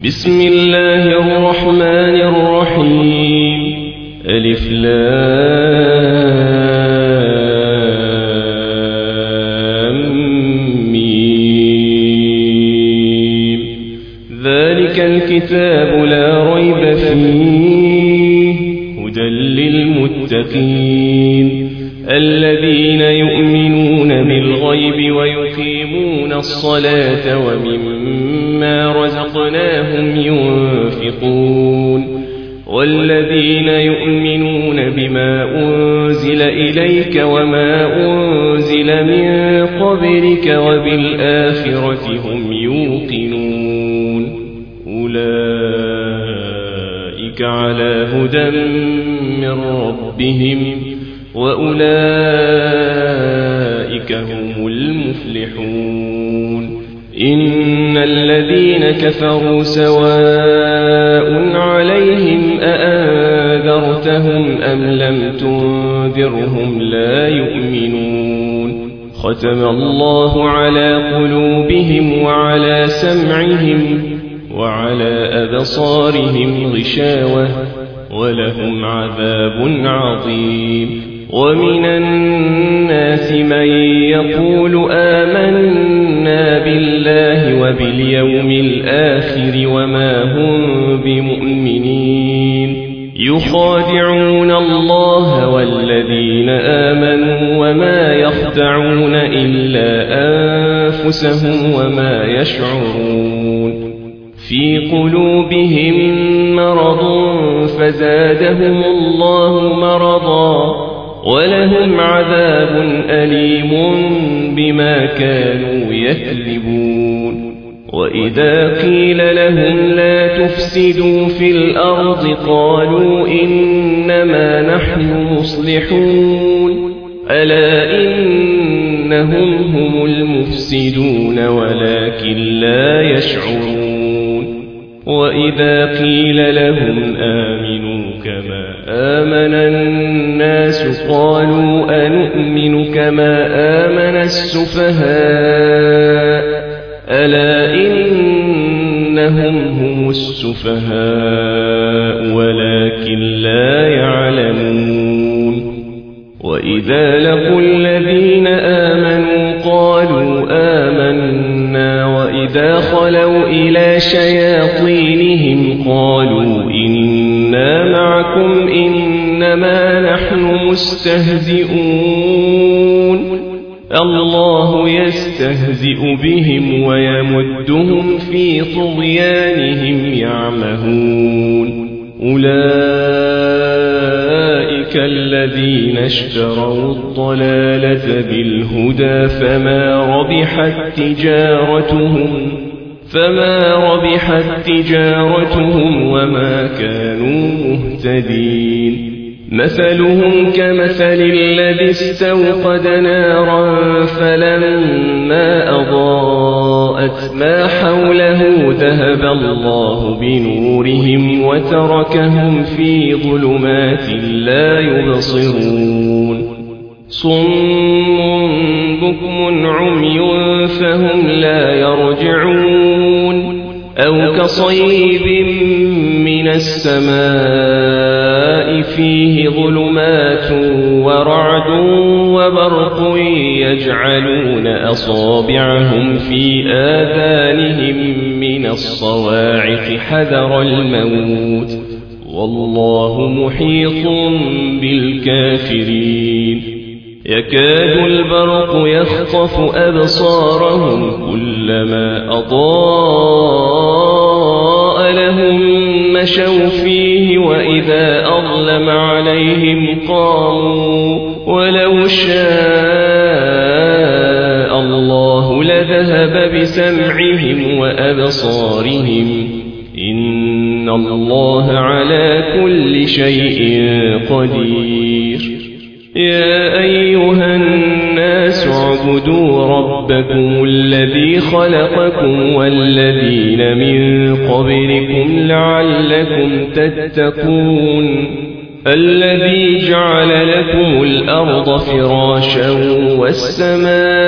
بسم الله الرحمن الرحيم ألف لام ميم ذلك الكتاب لا ريب فيه هدى للمتقين الذين يؤمنون بالغيب ويقيمون الصلاة ومما رزقناهم ينفقون والذين يؤمنون بما أنزل إليك وما أنزل من قبلك وبالآخرة هم يوقنون أولئك على هدى من ربهم وأولئك هم المفلحون إن الذين كفروا سواء عليهم أأنذرتهم أم لم تنذرهم لا يؤمنون ختم الله على قلوبهم وعلى سمعهم وعلى أبصارهم غشاوة ولهم عذاب عظيم ومن الناس من يقول آمنا بالله وباليوم الآخر وما هم بمؤمنين يخادعون الله والذين آمنوا وما يخدعون إلا أنفسهم وما يشعرون في قلوبهم مرض فزادهم الله مرضا ولهم عذاب أليم بما كانوا يكذبون وإذا قيل لهم لا تفسدوا في الأرض قالوا إنما نحن مصلحون ألا إنهم هم المفسدون ولكن لا يشعرون وإذا قيل لهم آمنوا كما آمن الناس قالوا أنؤمن كما آمن السفهاء ألا إنهم هم السفهاء ولكن لا يعلمون وإذا لقوا الذين آمنوا قالوا آمنا وإذا خلوا إلى شياطينهم قالوا إنا معكم إنما نحن مستهزئون الله يستهزئ بهم ويمدهم في طغيانهم يعمهون أولئك الذين اشتروا الضلالة بالهدى فما ربحت تجارتهم وما كانوا مهتدين مثلهم كمثل الذي استوقد نارا فلما أضاءت ما حوله ذهب الله بنورهم وتركهم في ظلمات لا يبصرون صم بكم عمي فهم لا يرجعون أو كصيب من السماء فيه ظلمات ورعد وبرق يجعلون أصابعهم في آذانهم من الصواعق حذر الموت والله محيط بالكافرين يكاد البرق يخطف أبصارهم كلما أضاء لهم مشوا فيه وإذا أظلم عليهم قاموا ولو شاء الله لذهب بسمعهم وأبصارهم إن الله على كل شيء قدير يا أيها الناس اعبدوا ربكم الذي خلقكم والذين من قبلكم لعلكم تتقون الذي جعل لكم الأرض فراشا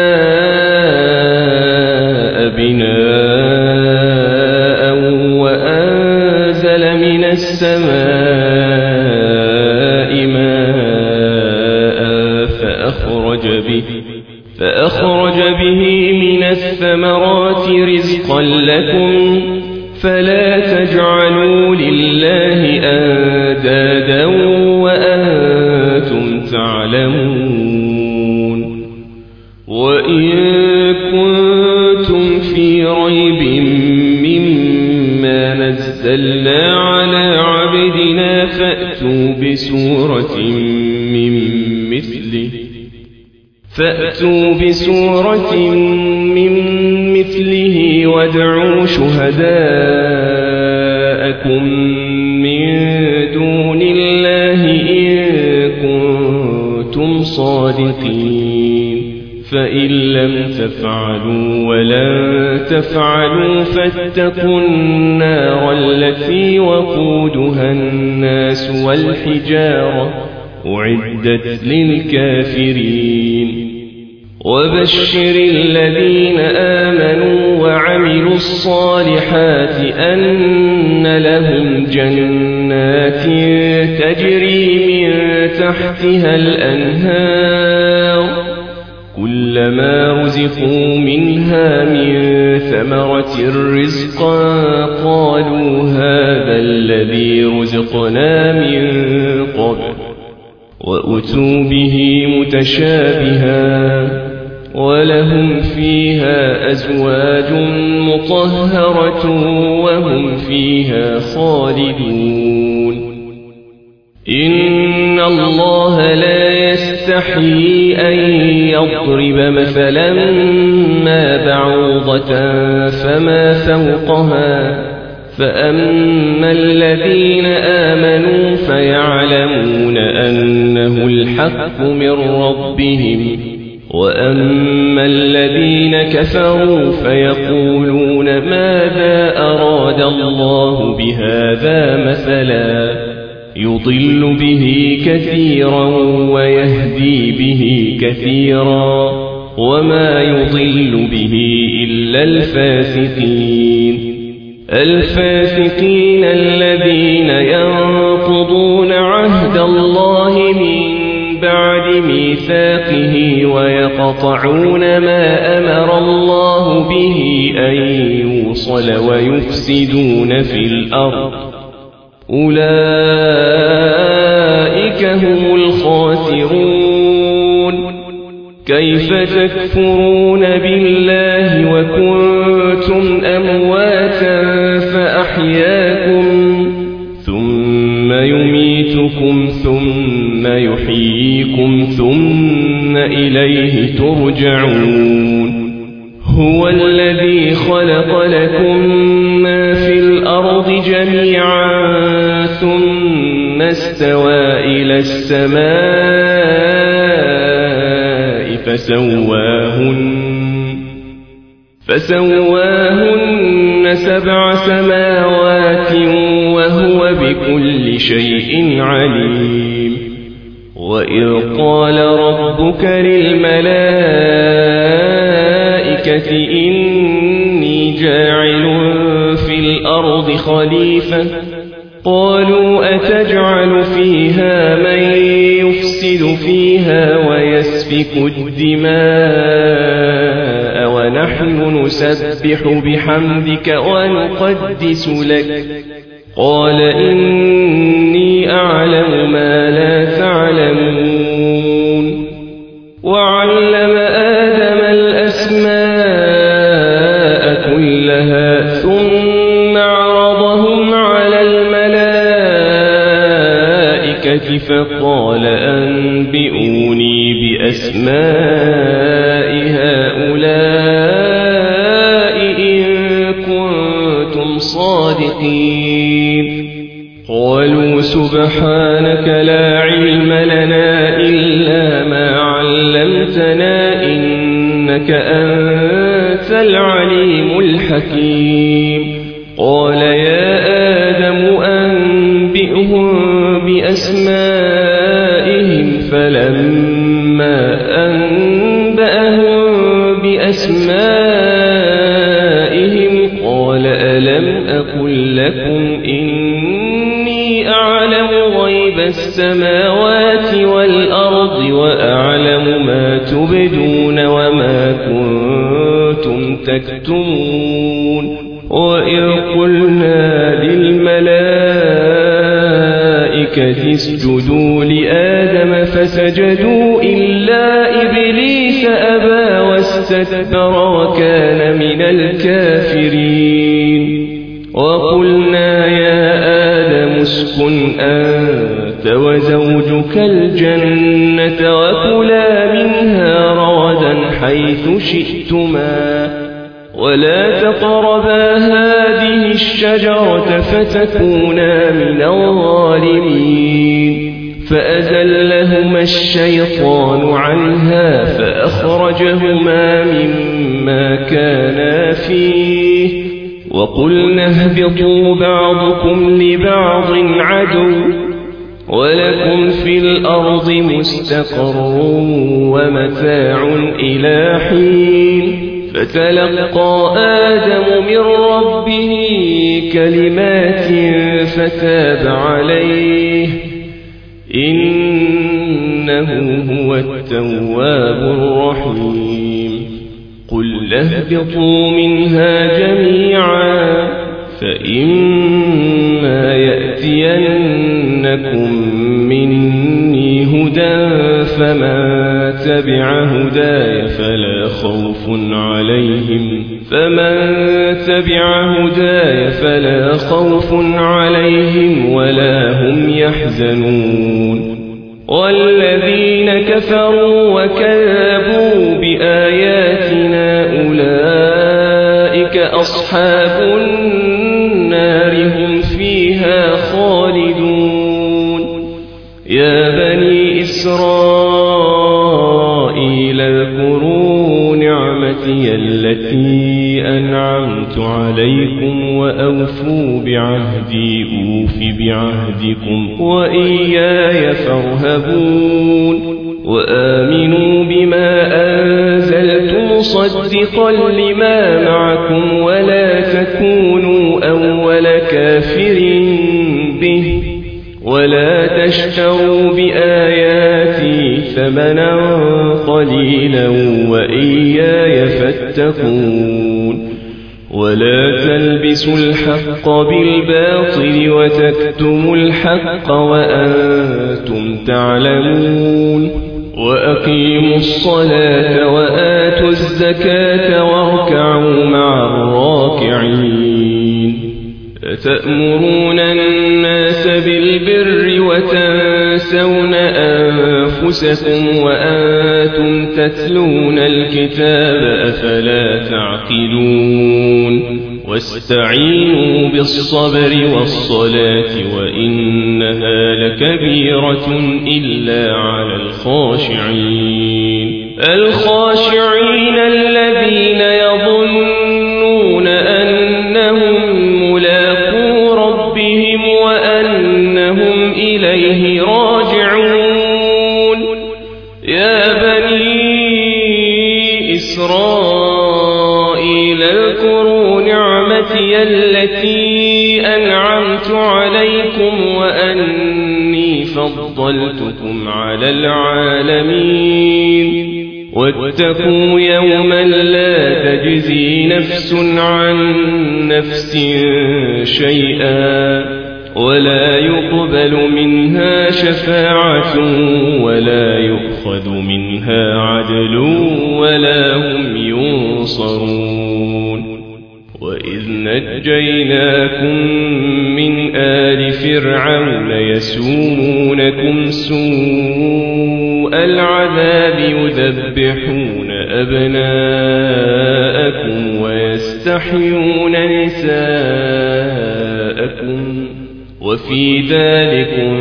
والسماء بناء السماء ماء فأخرج به من الثمرات رزقا لكم فلا تجعلوا لله أندادا وأنتم تعلمون وإن كنتم في ريب مما نزلنا على عبدنا فأتوا بسورة من مثله وادعوا شهداءكم من دون الله إن كنتم صادقين فإن لم تفعلوا ولن تفعلوا فاتقوا النار التي وقودها الناس والحجارة أعدت للكافرين وبشر الذين آمنوا وعملوا الصالحات أن لهم جنات تجري من تحتها الأنهار كلما رزقوا منها من ثمرة رزقا قالوا هذا الذي رزقنا من قبل وأتوا به متشابها ولهم فيها أزواج مطهرة وهم فيها خالدون إن الله لا يستحيي أن يضرب مثلا ما بعوضة فما فوقها فأما الذين آمنوا فيعلمون أنه الحق من ربهم وأما الذين كفروا فيقولون ماذا أراد الله بهذا مثلا يضل به كثيرا ويهدي به كثيرا وما يضل به إلا الفاسقين الذين ينقضون عهد الله من بعد ميثاقه ويقطعون ما أمر الله به أن يوصل ويفسدون في الأرض أولئك هم الخاسرون كيف تكفرون بالله وكنتم أمواتا فأحياكم ثم يميتكم ثم يحييكم ثم إليه ترجعون هو الذي خلق لكم ما في الأرض جميعا ثم استوى إلى السماء فسواهن 7 سماوات وهو بكل شيء عليم وإذ قال ربك للملائكة إني جاعل في الأرض خليفة قالوا أتجعل فيها من يفسد فيها ويسفك الدماء ونحن نسبح بحمدك ونقدس لك قال إني أعلم ما لا تعلمون وعلم آدم الأسماء كلها ثم عرضهم على الملائكة فقال أنبئوني بأسماء هؤلاء إن كنتم صادقين قالوا سبحانك لا علم لنا إلا ما علمتنا إنك أنت العليم الحكيم قال يا آدم أنبئهم بأسمائهم فلما أنبأهم بأسمائهم قال ألم أقل لكم لكم إني أعلم غيب السماوات والأرض وأعلم ما تبدون وما كنتم تكتمون وإذ قلنا للملائكة اسجدوا لآدم فسجدوا إلا إبليس أبى واستكبر وكان من الكافرين وقلنا يا آدم اسكن أنت وزوجك الجنة وكلا منها رغدا حيث شئتما ولا تقربا هذه الشجرة فتكونا من الظالمين فأزلهما الشيطان عنها فأخرجهما مما كانا فيه وقلنا اهبطوا بعضكم لبعض عدو ولكم في الأرض مستقر ومتاع إلى حين فتلقى آدم من ربه كلمات فتاب عليه إنه هو التواب الرحيم قل اهبطوا منها جميعا فإما يأتينكم مني هدى فمن تبع هداي فلا خوف عليهم ولا هم يحزنون والذين كفروا وكذبوا بآياتنا أولئك أصحاب النار هم فيها خالدون يا بني إسرائيل اذكروا نعمتي التي أنعمت عليكم وأوفوا بعهدي أوف بعهدكم وإياي فارهبون وآمنوا بما أنزلت مصدقا لما معكم ولا تكونوا أول كافر به ولا تشتروا بآياتي ثمنا قليلا وإياي فاتقون ولا تلبسوا الحق بالباطل وتكتموا الحق وأنتم تعلمون وأقيموا الصلاة وآتوا الزكاة واركعوا مع الراكعين أتأمرون الناس بالبر وتنسون أنفسكم وأنتم تتلون الكتاب أفلا تعقلون واستعينوا بالصبر والصلاة وإنها لكبيرة إلا على الخاشعين الذين يظنون أنهم ملاقو ربهم وأنهم إليه راجعون يا بني إسرائيل اذكروا نعمتي التي أنعمت عليكم وأني فضلتكم على العالمين واتقوا يوما لا تجزي نفس عن نفس شيئا ولا يقبل منها شفاعة ولا يؤخذ منها عدل ولا هم ينصرون وإذ نجيناكم من آل فرعون يسومونكم سوء العذاب يذبحون أبناءكم ويستحيون نساءكم وفي ذلكم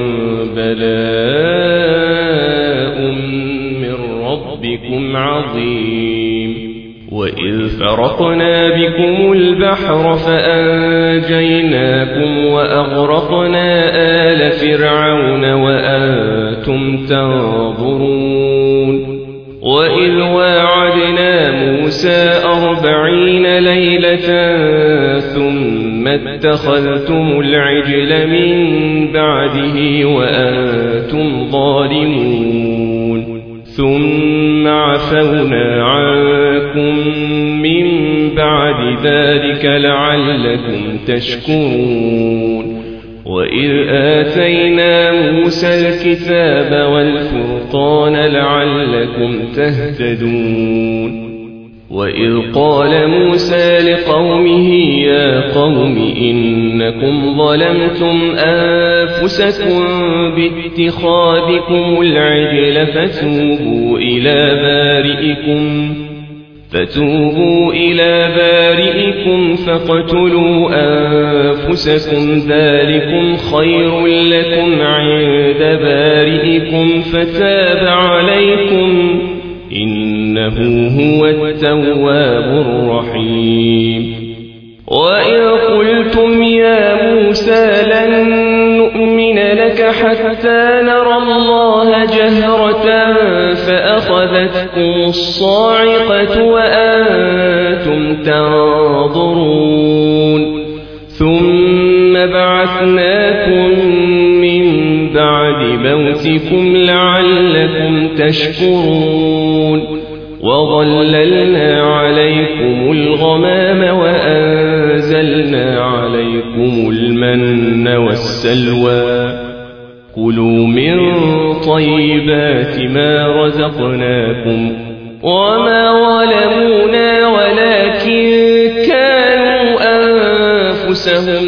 بلاء من ربكم عظيم وإذ فرقنا بكم البحر فأنجيناكم وأغرقنا آل فرعون وأنتم تنظرون وإذ واعدنا موسى 40 ليلة ثم ثم اتخذتم العجل من بعده وأنتم ظالمون ثم عفونا عنكم من بعد ذلك لعلكم تشكرون وإذ آتينا موسى الكتاب والفرقان لعلكم تهتدون وإذ قال موسى لقومه يا قوم إنكم ظلمتم أنفسكم باتخاذكم العجل فتوبوا إلى بارئكم فاقتلوا أنفسكم ذلكم خير لكم عند بارئكم فتاب عليكم إنه هو التواب الرحيم وإذ قلتم يا موسى لن نؤمن لك حتى نرى الله جهرة فأخذتكم الصاعقة وأنتم تنظرون ثم بعثناكم من بعد موتكم لعلكم تشكرون وظللنا عليكم الغمام وأنزلنا عليكم المن والسلوى كلوا من طيبات ما رزقناكم وما ظلمونا ولكن كانوا أنفسهم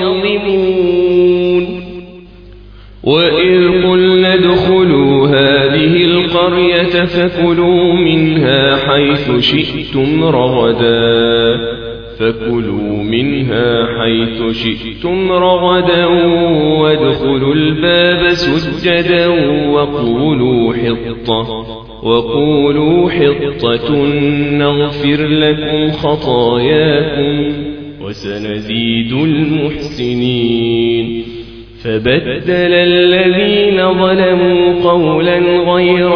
يظلمون وإذ قلنا ادخلوا هذه القرية فكلوا منها حيث شئتم رغدا وادخلوا الباب سجدا وقولوا حطة نغفر لكم خطاياكم وسنزيد المحسنين فبدل الذين ظلموا قولا غير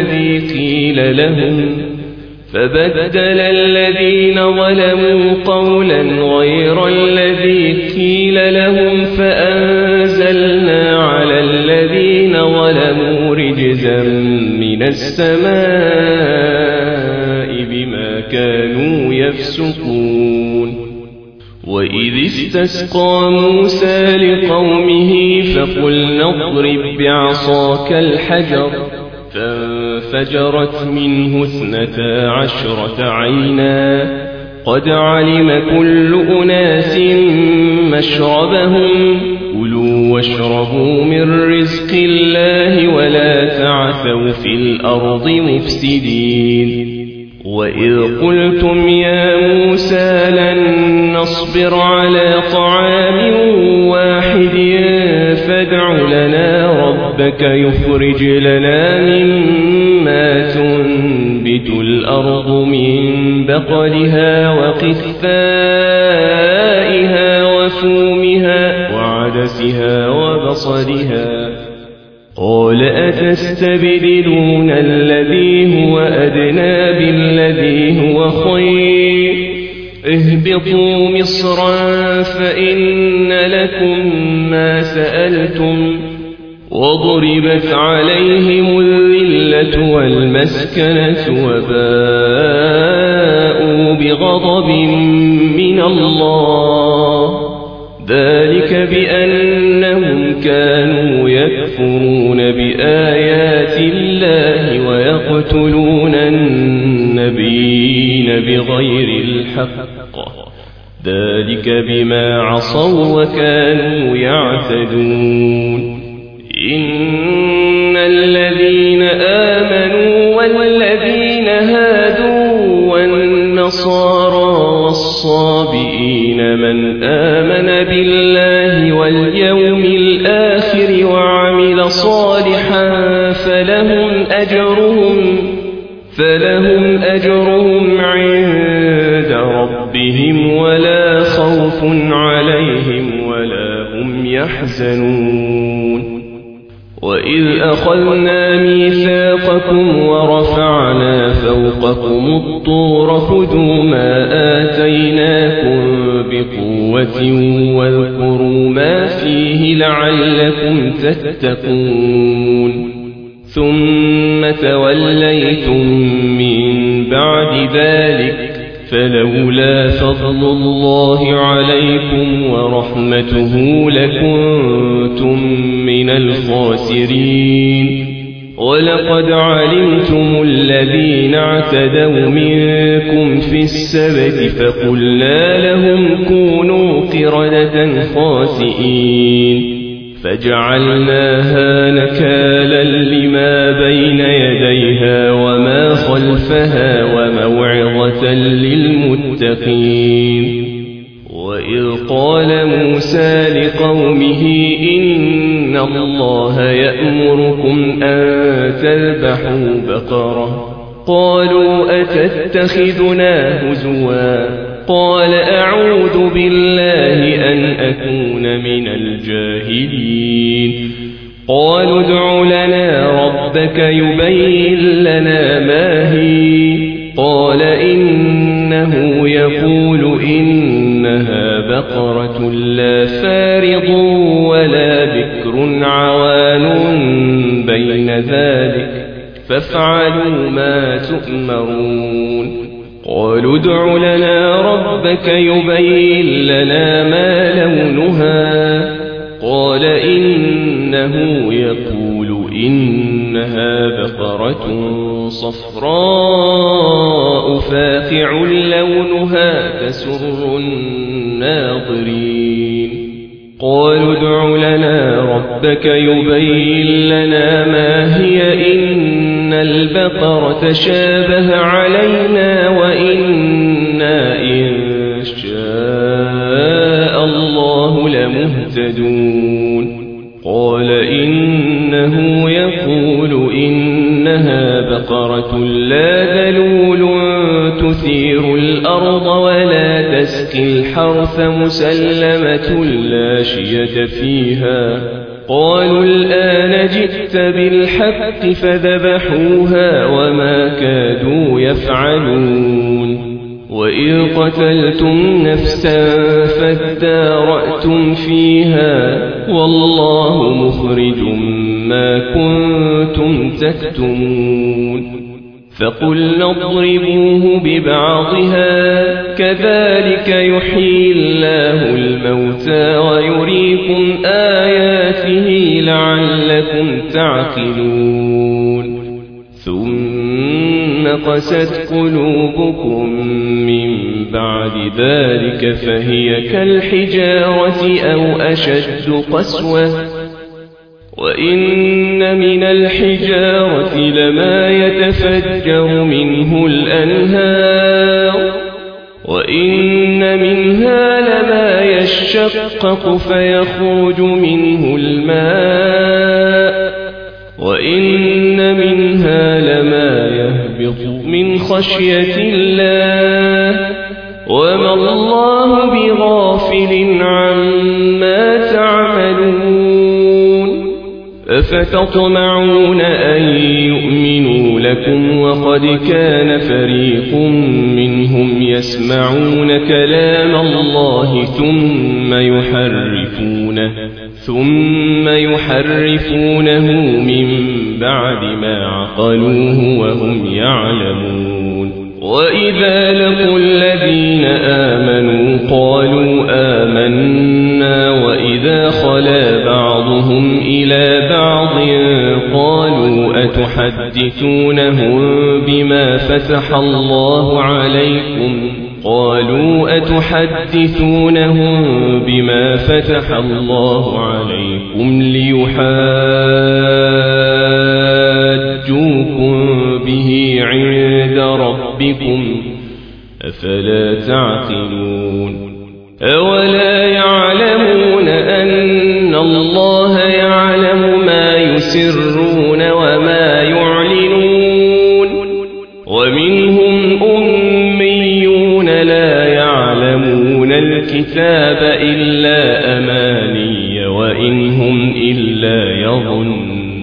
الذي قيل لهم فأنزلنا على الذين ظلموا رجزا من السماء بما كانوا يفسقون وإذ استسقى موسى لقومه فقلنا اضرب بعصاك الحجر فانفجرت منه 12 عينا قد علم كل أناس مشربهم كلوا واشربوا من رزق الله ولا تعثوا في الأرض مفسدين وإذ قلتم يا موسى لن نصبر على طعام واحد فادع لنا ربك يخرج لنا مما تنبت الأرض من بقلها وقثائها وفومها وعدسها وبصلها قال أتستبدلون الذي هو أدنى بالذي هو خير اهبطوا مصرا فإن لكم ما سألتم وضربت عليهم الذلة والمسكنة وباءوا بغضب من الله ذلك بأنهم كانوا يكفرون بآيات الله ويقتلون النبيين بغير الحق ذلك بما عصوا وكانوا يعتدون إن الذين آمنوا والذين هادوا والنصارى والصابئين من آمن بالله واليوم الآخر وعمل صالحا فلهم أجرهم عند ربهم ولا خوف عليهم ولا هم يحزنون وإذ أخذنا ميثاقكم ورفعنا فوقكم الطور خذوا ما آتيناكم بقوة واذكروا ما فيه لعلكم تتقون ثم توليتم من بعد ذلك فلولا فضل الله عليكم ورحمته لكنتم من الخاسرين ولقد علمتم الذين اعتدوا منكم في السبت فقلنا لهم كونوا قردة خاسئين فجعلناها نكالا لما بين يديها وما خلفها وموعظة للمتقين وإذ قال موسى لقومه إن الله يأمركم أن تذبحوا بقرة قالوا أتتخذنا هزوا قال أعوذ بالله أن أكون من الجاهلين قالوا ادع لنا ربك يبين لنا ما هي قال إنه يقول إنها بقرة لا فارض ولا بكر عوان بين ذلك فافعلوا ما تؤمرون قالوا ادع لنا ربك يبين لنا ما لونها قال إنه يقول إنها بقرة صفراء فاقع لونها تسر الناظرين قالوا ادع لنا ربك يبين لنا ما هي إن البقرة شابه علينا وإنا إن شاء الله لمهتدون قال إنه يقول إنها بقرة لا ذلول تثير الأرض ولا تسقي الحرث مسلمة لا شية فيها قالوا الآن جئت بالحق فذبحوها وما كادوا يفعلون وإذ قتلتم نفسا فادارأتم فيها والله مخرج ما كنتم تكتمون فقلنا اضربوه ببعضها كذلك يحيي الله الموتى ويريكم آياته لعلكم تعقلون ثم قست قلوبكم من بعد ذلك فهي كالحجارة أو أشد قسوة وإن من الحجارة لما يتفجر منه الأنهار وإن منها لما يشقق فيخرج منه الماء وإن منها لما يهبط من خشية الله وما الله بغافل عما تعملون أفتطمعون أن يؤمنوا لكم وقد كان فريق منهم يسمعون كلام الله ثم يحرفونه من بعد ما عقلوه وهم يعلمون وإذا لقوا الذين آمنوا قالوا آمنا وإذا خلا بعضهم إلى بعض قالوا أتحدثونهم بما فتح الله عليكم ليحاجوكم به عند ربكم أفلا تعقلون أولا يعلمون أن الله يعلم ما يسرون وما يعلنون ومنهم أميون لا يعلمون الكتاب إلا أماني وإن هم إلا يظنون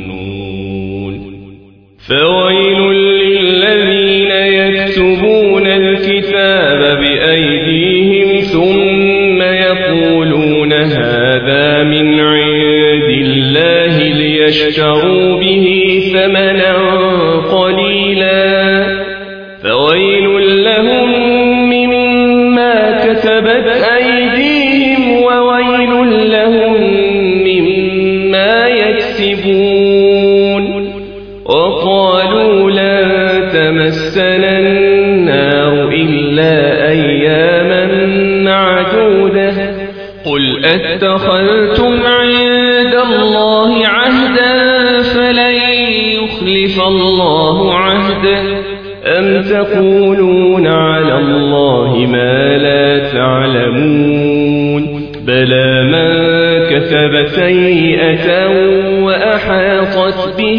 فويل للذين يكتبون الكتاب بأيديهم ثم يقولون هذا من عند الله ليشتروا به ثمنا قليلا فويل لهم مما كتبت أيديهم وويل لهم مما يكسبون وقالوا لن تمسنا النار إلا أياما معدودة قل أتخذتم عند الله عهدا فلن يخلف الله عهده أم تقولون على الله ما لا تعلمون بلى من كتب سيئة وأحاطت به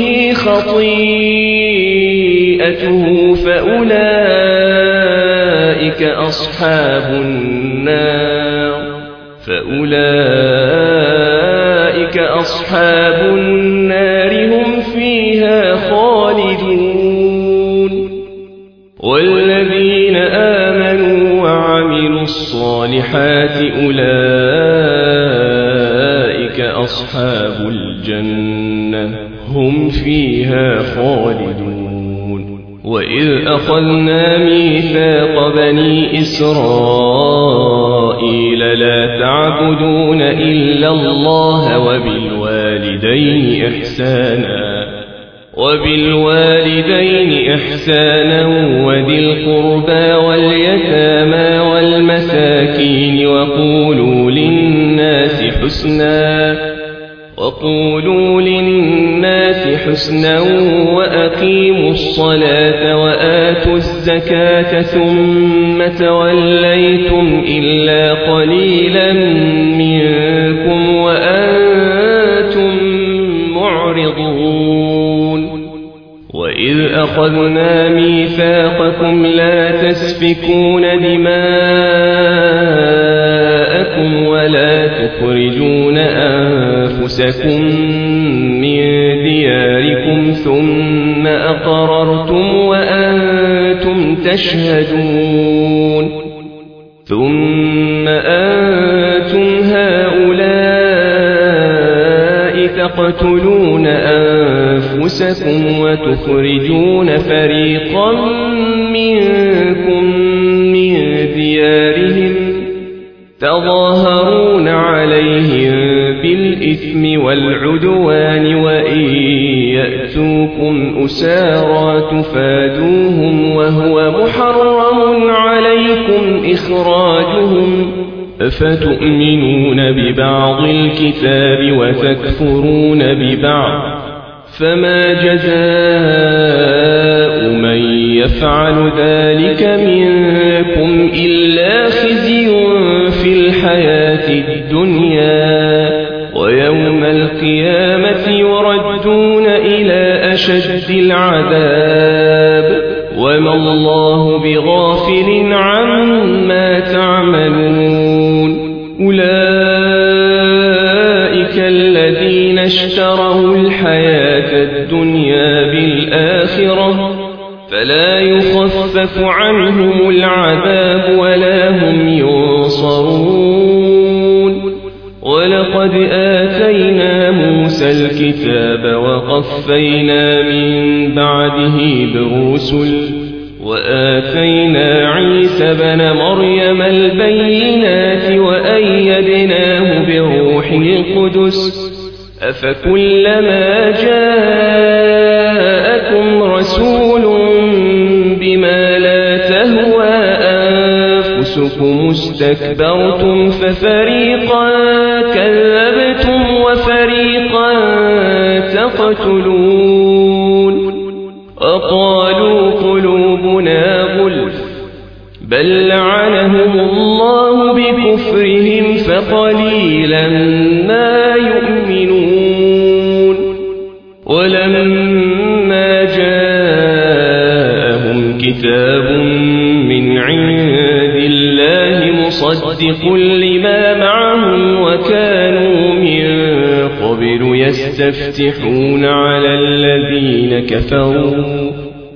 خطيئته فأولئك أصحاب النار هم فيها خالدون والذين آمنوا وعملوا الصالحات أولئك أصحاب الجنة هم فيها خالدون وإذ أخذنا ميثاق بني إسرائيل لا تعبدون إلا الله وبالوالدين إحسانا وذي القربى واليتامى والمساكين وقولوا للناس حسنا وأقيموا الصلاة وآتوا الزكاة ثم توليتم إلا قليلا منكم وأنتم معرضون وإذ أخذنا ميثاقكم لا تسفكون دماءكم ولا تخرجون أنفسكم من دياركم ثم أقررتم وأنتم تشهدون ثم أنتم هؤلاء تقتلون أنفسكم وتخرجون فريقا منكم من ديارهم تظاهرون عليهم بالإثم والعدوان وإن يأتوكم أسارى تفادوهم وهو محرم عليكم إخراجهم أفتؤمنون ببعض الكتاب وتكفرون ببعض فما جزاء من يفعل ذلك منكم إلا خزي في الحياة الدنيا ويوم القيامة يردون إلى أشد العذاب وما الله بغافل عما تعملون أولئك الذين اشتروا الحياة الدنيا بالآخرة فلا يخفف عنهم العذاب ولا هم ينصرون ولقد آتينا موسى الكتاب وقفينا من بعده بالرسل وآتينا عيسى بن مريم البينات وأيدناه بروح القدس أفكلما جاءكم رسول بما لا تهوى أنفسكم استكبرتم ففريقا كذبتم وفريقا تقتلون وقالوا قلوبنا غلف بل لعنهم الله بكفرهم فقليلا ما يؤمنون ولما جاءهم كتاب من عند الله مصدق لما معهم وكانوا من قبل يستفتحون على الذين كفروا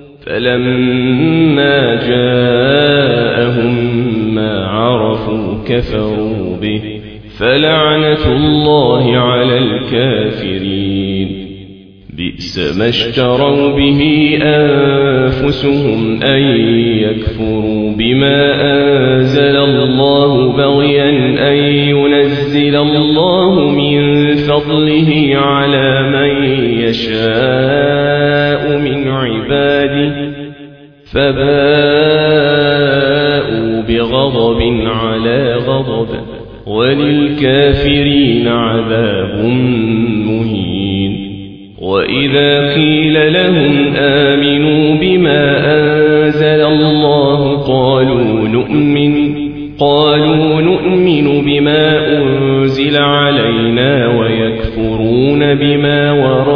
فلما جاءهم ما عرفوا كفروا به فلعنة الله على الكافرين بئس ما اشتروا به أنفسهم أن يكفروا بما أنزل الله بغيا أن ينزل الله من فضله على من يشاء من عباده فباءوا بغضب على غضب وللكافرين عذاب مهين وإذا قيل لهم آمنوا بما أنزل الله قالوا نؤمن بما أنزل علينا ويكفرون بما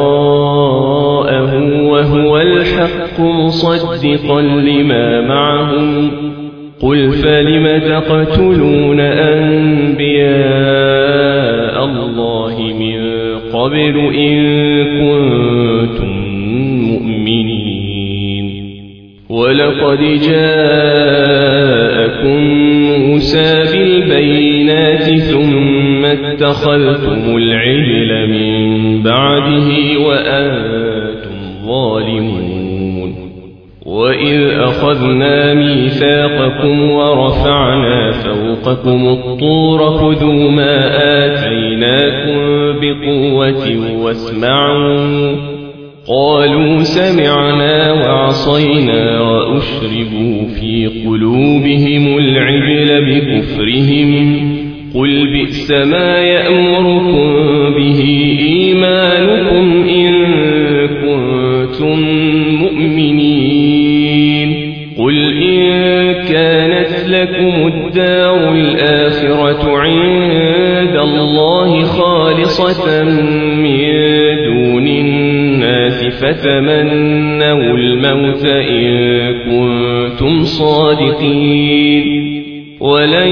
وراءه وهو الحق مصدقا لما معهم قل فلم تقتلون أنبياء الله من قبل إن كنتم مؤمنين ولقد جاءكم موسى بالبينات ثم اتخذتم العجل من بعده وأنتم ظالمون وإذ أخذنا ميثاقكم ورفعنا فوقكم الطور خذوا ما آتيناكم بقوة واسمعوا قالوا سمعنا وعصينا وأشربوا في قلوبهم العجل بكفرهم قل بئس ما يأمركم به إيمانكم إن كنتم مؤمنين قل إن كانت لكم الدار الآخرة عند الله خالصة من دون الناس فتمنوا الموت إن كنتم صادقين ولن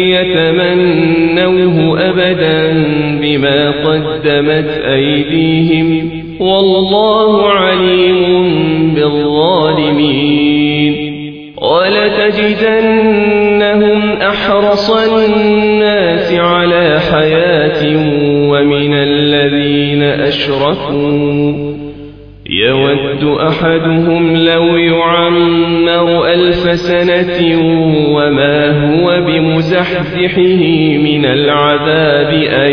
يتمنوه أبدا بما قدمت أيديهم والله عليم بالظالمين ولتجدنهم أحرص الناس على حياة ومن الذين أشركوا يود أحدهم لو يعمر 1000 سنة وما هو بمزحزحه من العذاب أن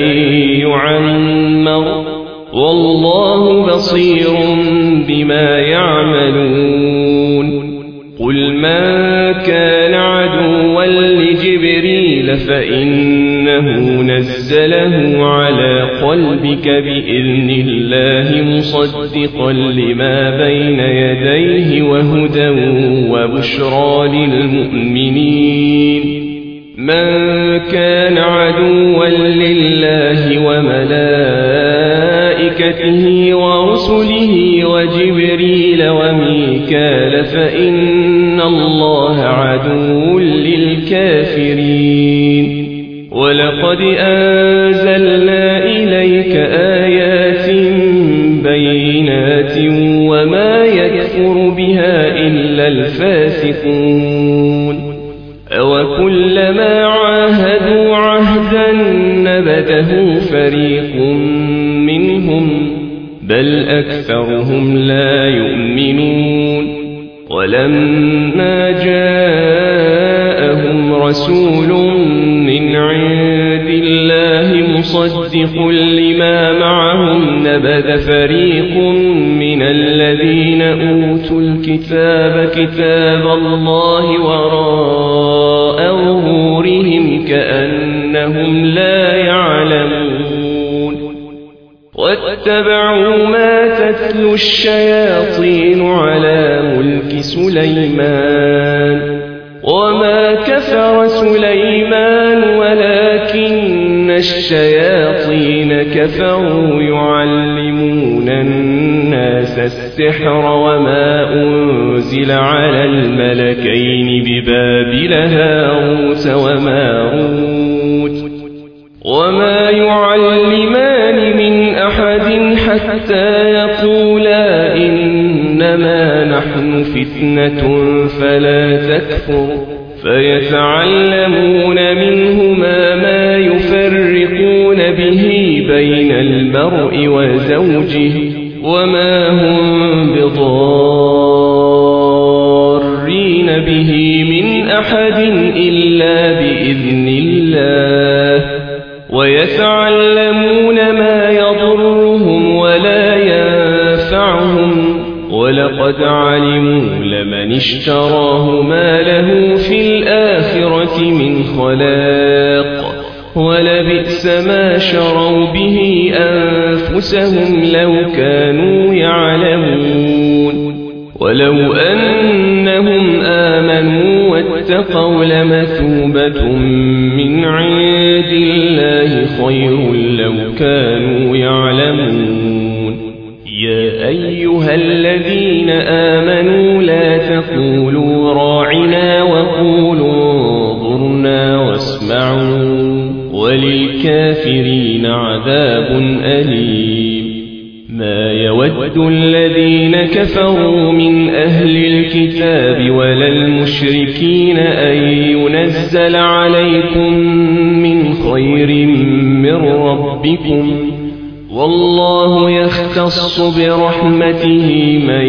يعمر والله بصير بما يعملون قل من كان عدوا لجبريل فإنه نزله على قلبك بإذن الله مصدقا لما بين يديه وهدى وبشرى للمؤمنين من كان عدوا لله وملائكته ورسله وجبريل وميكال فإن الله عدو للكافرين ولقد أنزلنا إليك آيات بينات وما يكفر بها إلا الفاسقون أوكلما عاهدوا عهدا نبذه فريق منهم بل أكثرهم لا يؤمنون ولما جاءهم رسول من عند الله مصدق لما معهم نبذ فريق من الذين أوتوا الكتاب كتاب الله وراء ظهورهم كأنهم لا يعلمون واتبعوا ما تتلو الشياطين على ملك سليمان وما كفر سليمان ولكن الشياطين كفروا يعلمون الناس السحر وما أنزل على الملكين ببابل هاروت وماروت وما يعلمان من أحد حتى يقولا إنما نحن فتنة فلا تكفر فيتعلمون منهما ما يفرقون به بين المرء وزوجه وما هم بضارين به من أحد إلا بإذن الله ويتعلمون ما يضرهم ولا ينفعهم ولقد علموا لمن اشتراه ما له في الآخرة من خلاق ولبئس ما شروا به أنفسهم لو كانوا يعلمون ولو أنهم آمنوا واتقوا لمثوبة من عند الله خير لو كانوا يعلمون يا أيها الذين آمنوا لا تقولوا راعنا وقولوا انظرنا واسمعوا وللكافرين عذاب أليم ما يود الذين كفروا من أهل الكتاب ولا المشركين أن ينزل عليكم من خير من ربكم والله يختص برحمته من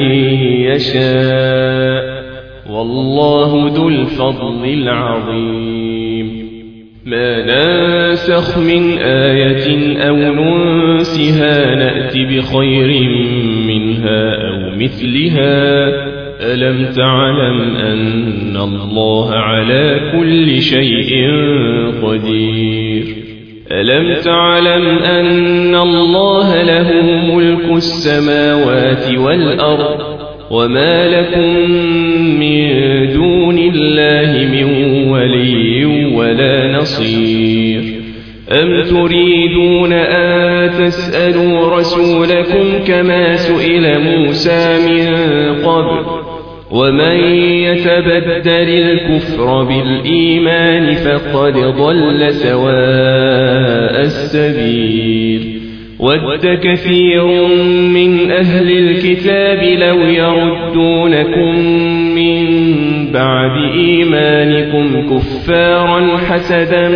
يشاء والله ذو الفضل العظيم ما ننسخ من آية أو ننسها نأت بخير منها أو مثلها ألم تعلم أن الله على كل شيء قدير ألم تعلم أن الله له ملك السماوات والأرض وما لكم من دون الله من ولي ولا نصير أم تريدون أن تسألوا رسولكم كما سئل موسى من قبل ومن يتبدل الكفر بالإيمان فقد ضل سواء السبيل ود كثير من أهل الكتاب لو يردونكم من بعد إيمانكم كفارا حسدا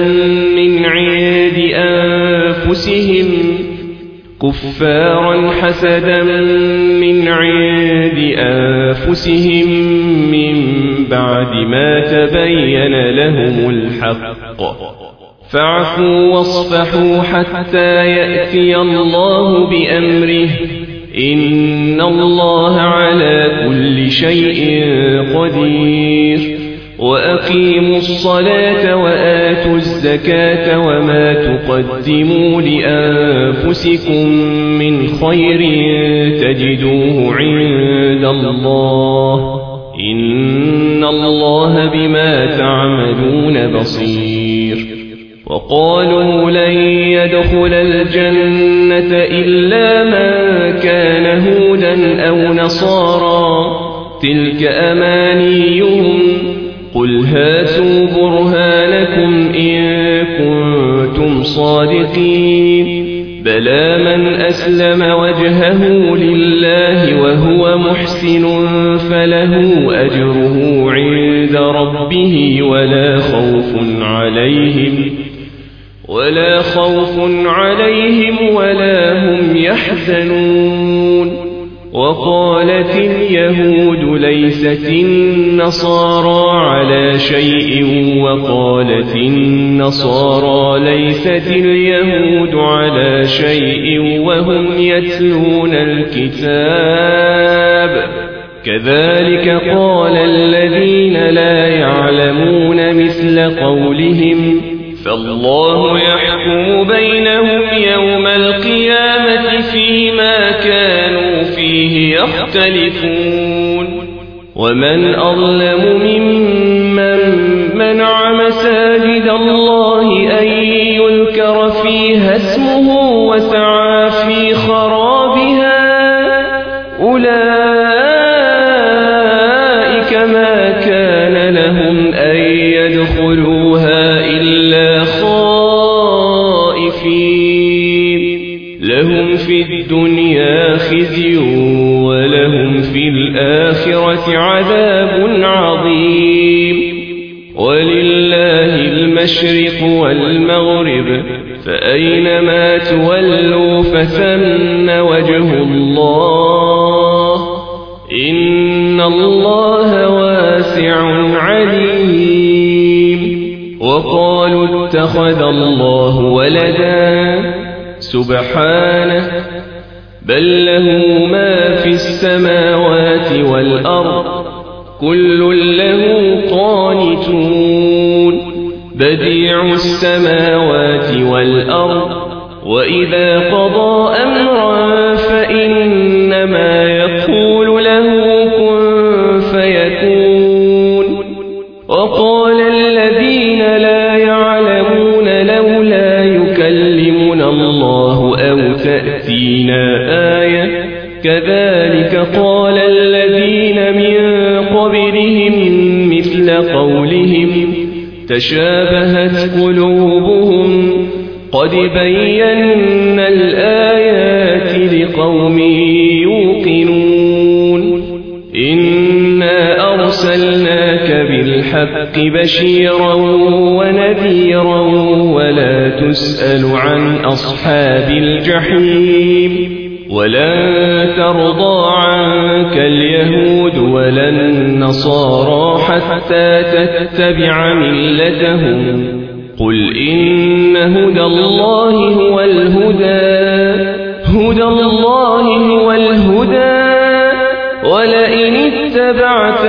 من عند أنفسهم من بعد ما تبين لهم الحق فاعفوا واصفحوا حتى يأتي الله بأمره إن الله على كل شيء قدير وأقيموا الصلاة وآتوا الزكاة وما تقدموا لأنفسكم من خير تجدوه عند الله إن الله بما تعملون بصير وقالوا لن يدخل الجنة إلا من كان هودا أو نصارى تلك أمانيهم قل هاتوا برهانكم إن كنتم صادقين بلى من أسلم وجهه لله وهو محسن فله أجره عند ربه ولا خوف عليهم ولا هم يحزنون وقالت اليهود ليست النصارى على شيء وقالت النصارى ليست اليهود على شيء وهم يتلون الكتاب كذلك قال الذين لا يعلمون مثل قولهم فالله يحكم بينهم يوم القيامة فيما كانوا فيه يختلفون ومن أظلم ممن منع مساجد الله أن يذكر فيها اسمه وسعى في خرابها أولئك ما كان لهم أن يدخلوها إلا خائفين لهم في الدنيا خزي ولهم في الآخرة عذاب عظيم ولله المشرق والمغرب فأينما تولوا فثم وجه الله إن الله واسع عليم وقالوا اتخذ الله ولدا سبحانه بل له ما في السماوات والأرض كل له قانتون بديع السماوات والأرض وإذا قضى أمرا فإنما يقول له كن فيكون وقال الذين لا يعلمون لولا يكلمنا الله أو تأتينا آية كذلك قال الذين من قبلهم مثل قولهم تشابهت قلوبهم قد بينا الآيات لقوم يوقنون إنا أرسلناك بالحق بشيرا ونذيرا ولا تسأل عن أصحاب الجحيم ولن ترضى عنك اليهود ولا النصارى حتى تتبع ملتهم قل إن هدى الله هو الهدى ولئن اتبعت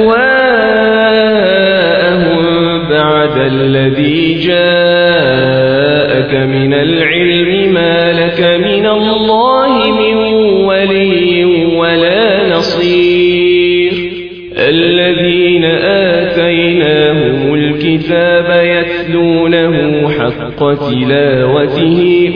أهواءهم بعد الذي جاءك من العلم ما لك من الله من ولي ولا نصير الذين آتيناهم الكتاب يتلونه حق تلاوته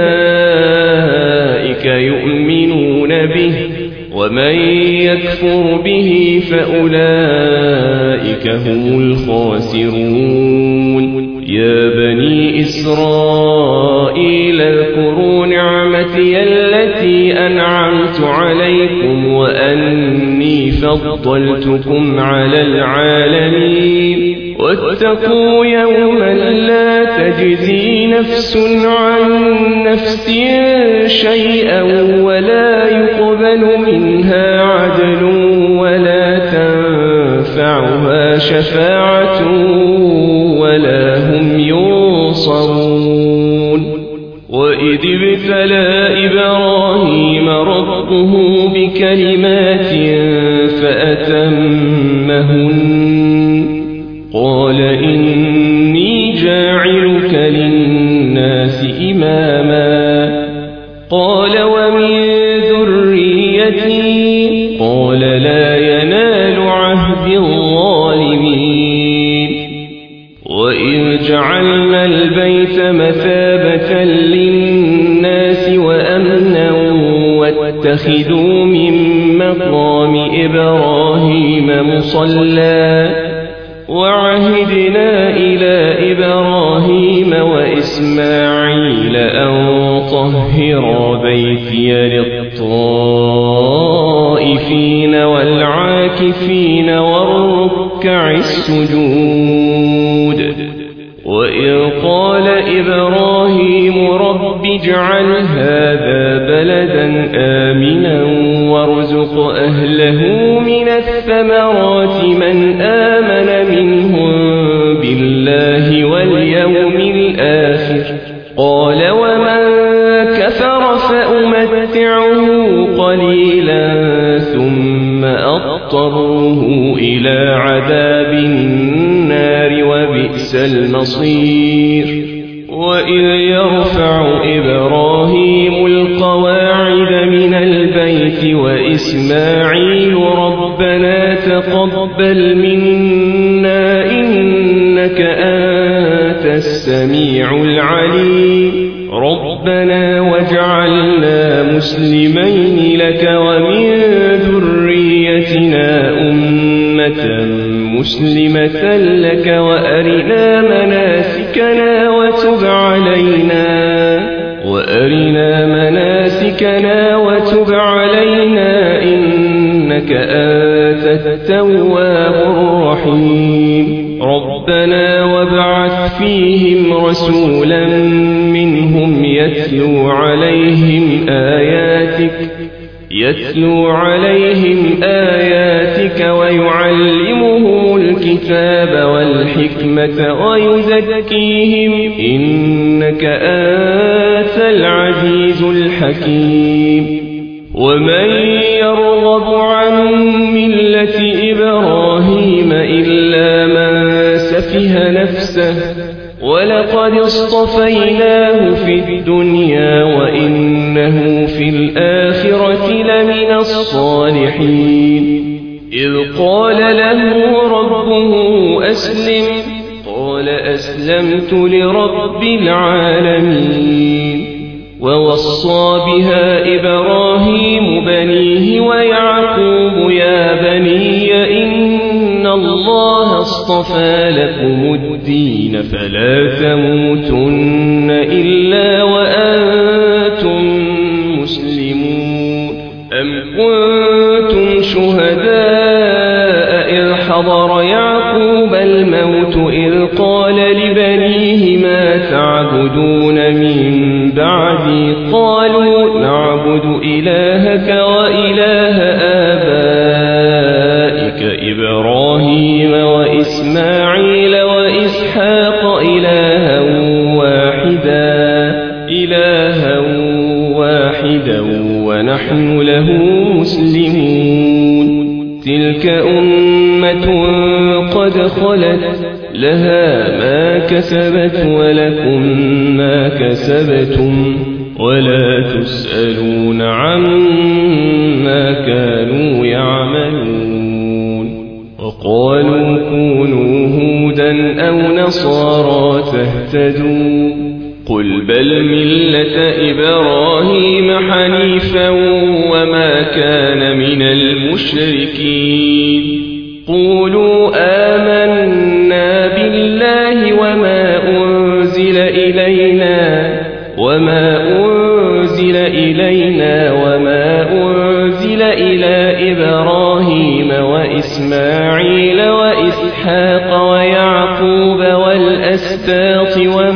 أولئك يؤمنون به ومن يكفر به فأولئك هم الخاسرون يا بني إسرائيل اذكروا نعمتي التي أنعمت عليكم وأني فضلتكم على العالمين واتقوا يوما لا تجزي نفس عن نفس شيئا ولا يقبل منها عدل ولا تنفعها شفاعة ولا هم ينصرون وإذ ابتلى إبراهيم ربه بكلمات فأتمهن قال إني جاعلك للناس إماما قال ومن ذريتي قال لا ينال عهد الظالمين وإذ جعلنا البيت مثابة للناس وأمنا واتخذوا من مقام إبراهيم مصلى وعهدنا إلى إبراهيم وإسماعيل أن طهر بيتي للطائفين والعاكفين والركع السجود وإذ قال إبراهيم رب اجعل هذا بلدا آمنا وارزق أهله من الثمرات من آمن منهم بالله واليوم الآخر قال ومن كفر فأمتعه قليلا ثم أضطره إلى عذاب النار وبئس المصير وإذ يرفع إبراهيم القواعد من البيت وإسماعيل ربنا تقبل منا إنك أنت السميع العليم ربنا واجعلنا مسلمين لك ومن ذريتنا أمة مسلمة لك وأرنا مناسكنا وتب علينا مناسكنا وتب علينا إنك أنت التواب الرحيم ربنا وابعث فيهم رسولا منهم يتلو عليهم آياتك ويعلمهم الكتاب والحكمة ويزكيهم إنك أنت العزيز الحكيم ومن يرغب عن ملة إبراهيم إلا من سفه نفسه ولقد اصطفيناه في الدنيا وإنه في الآخرة لمن الصالحين إذ قال له ربه أسلم قال أسلمت لرب العالمين ووصى بها إبراهيم بنيه ويعقوب يا بني إن الله اصطفى لكم الدين فلا تموتن إلا وأنتم مسلمون أم كنتم شهداء إذ حضر يعقوب الموت إذ قال لبنيه ما تعبدون من بعدي قالوا نعبد إلهك وإله آبائك إبراهيم وإسماعيل وإسحاق إلها واحدا ونحن له مسلمون تلك أمة قد خلت لها ما كسبت ولكم ما كسبتم ولا تسألون عما كانوا يعملون وقالوا كونوا هودا أو نصارى تهتدوا قل بل ملة إبراهيم حنيفا وما كان من المشركين قولوا آمنا بالله وما أنزل إلينا وما أنزل إلى إبراهيم وإسماعيل وإسحاق ويعقوب والأسباط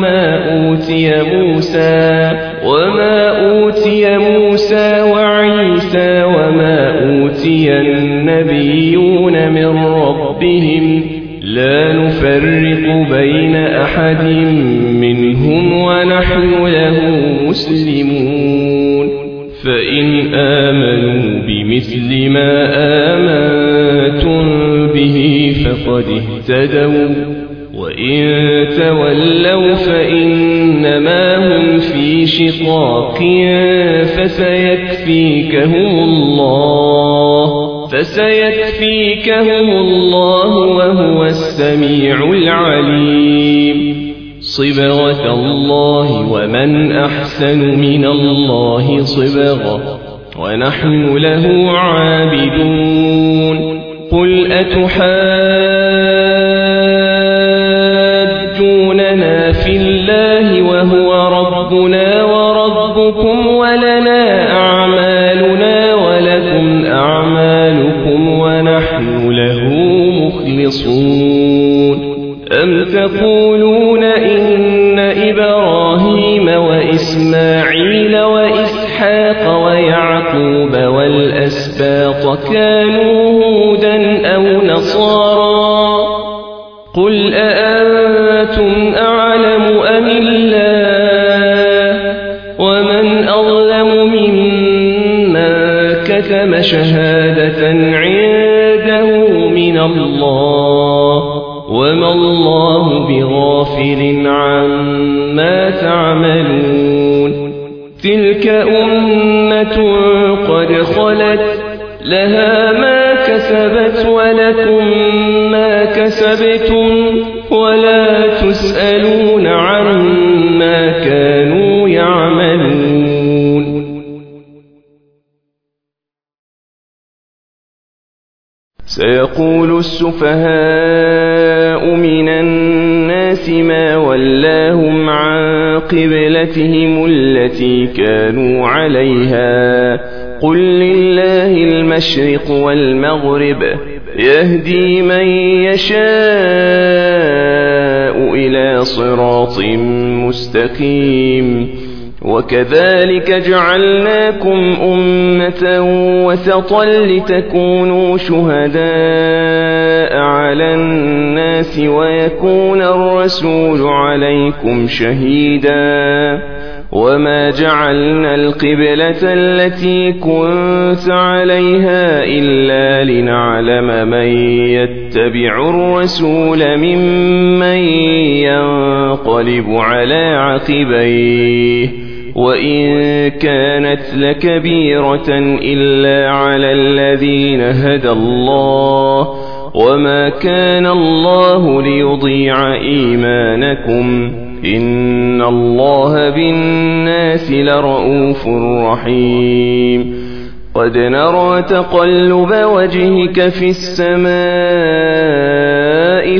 وما أوتي موسى وعيسى وما أوتي النبيون من ربهم لا نفرق بين أحد منهم ونحن له مسلمون فإن آمنوا بمثل ما آمنتم به فقد اهتدوا وإن تولوا فإنما هم في شقاق فسيكفيكهم الله وهو السميع العليم صبغة الله ومن أحسن من الله صبغة ونحن له عابدون قل أتحاجوننا في الله وهو ربنا وربكم ولنا أعمالنا ولكم أعمالكم ونحن له مخلصون أم تقولون إن إبراهيم وإسماعيل وإسحاق ويعقوب والأسباط كانوا هودا أو نصارى قل أأنتم أعلم أم الله ومن أظلم ممن كتم شهادة عنده من الله وما الله بغافل عما تعملون تلك أمة قد خلت لها ما كسبت ولكم ما كسبتم ولا تسألون عما كانوا يعملون سيقول السفهاء من الناس ما ولاهم عن قبلتهم التي كانوا عليها. قل لله المشرق والمغرب يهدي من يشاء إلى صراط مستقيم. وكذلك جعلناكم أمة وسطا لتكونوا شهداء على الناس ويكون الرسول عليكم شهيدا. وما جعلنا القبلة التي كنت عليها إلا لنعلم من يتبع الرسول ممن ينقلب على عقبيه. وإن كانت لكبيرة إلا على الذين هدى الله وما كان الله ليضيع إيمانكم إن الله بالناس لرؤوف رحيم. قد نرى تقلب وجهك في السماء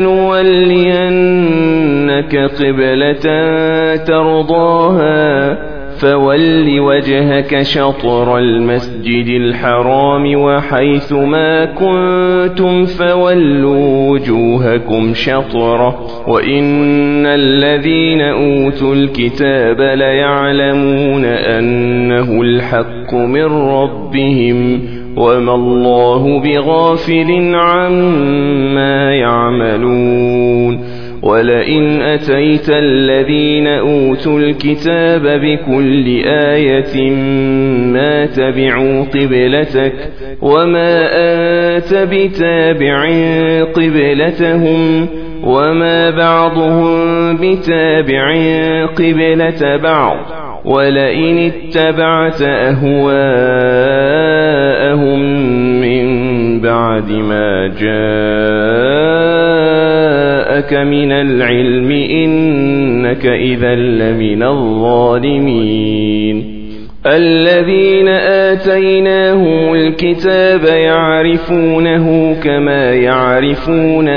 فلنولينك قبلة ترضاها فول وجهك شطر المسجد الحرام وحيث ما كنتم فولوا وجوهكم شطره وإن الذين أوتوا الكتاب ليعلمون أنه الحق من ربهم وما الله بغافل عما يعملون. ولئن أتيت الذين أوتوا الكتاب بكل آية ما تبعوا قبلتك وما أنت بتابع قبلتهم وما بعضهم بتابع قبلة بعض. ولئن اتبعت أهواءهم من بعد ما جاءك من العلم إنك إذا لمن الظالمين. الذين آتيناهم الكتاب يعرفونه كما يعرفون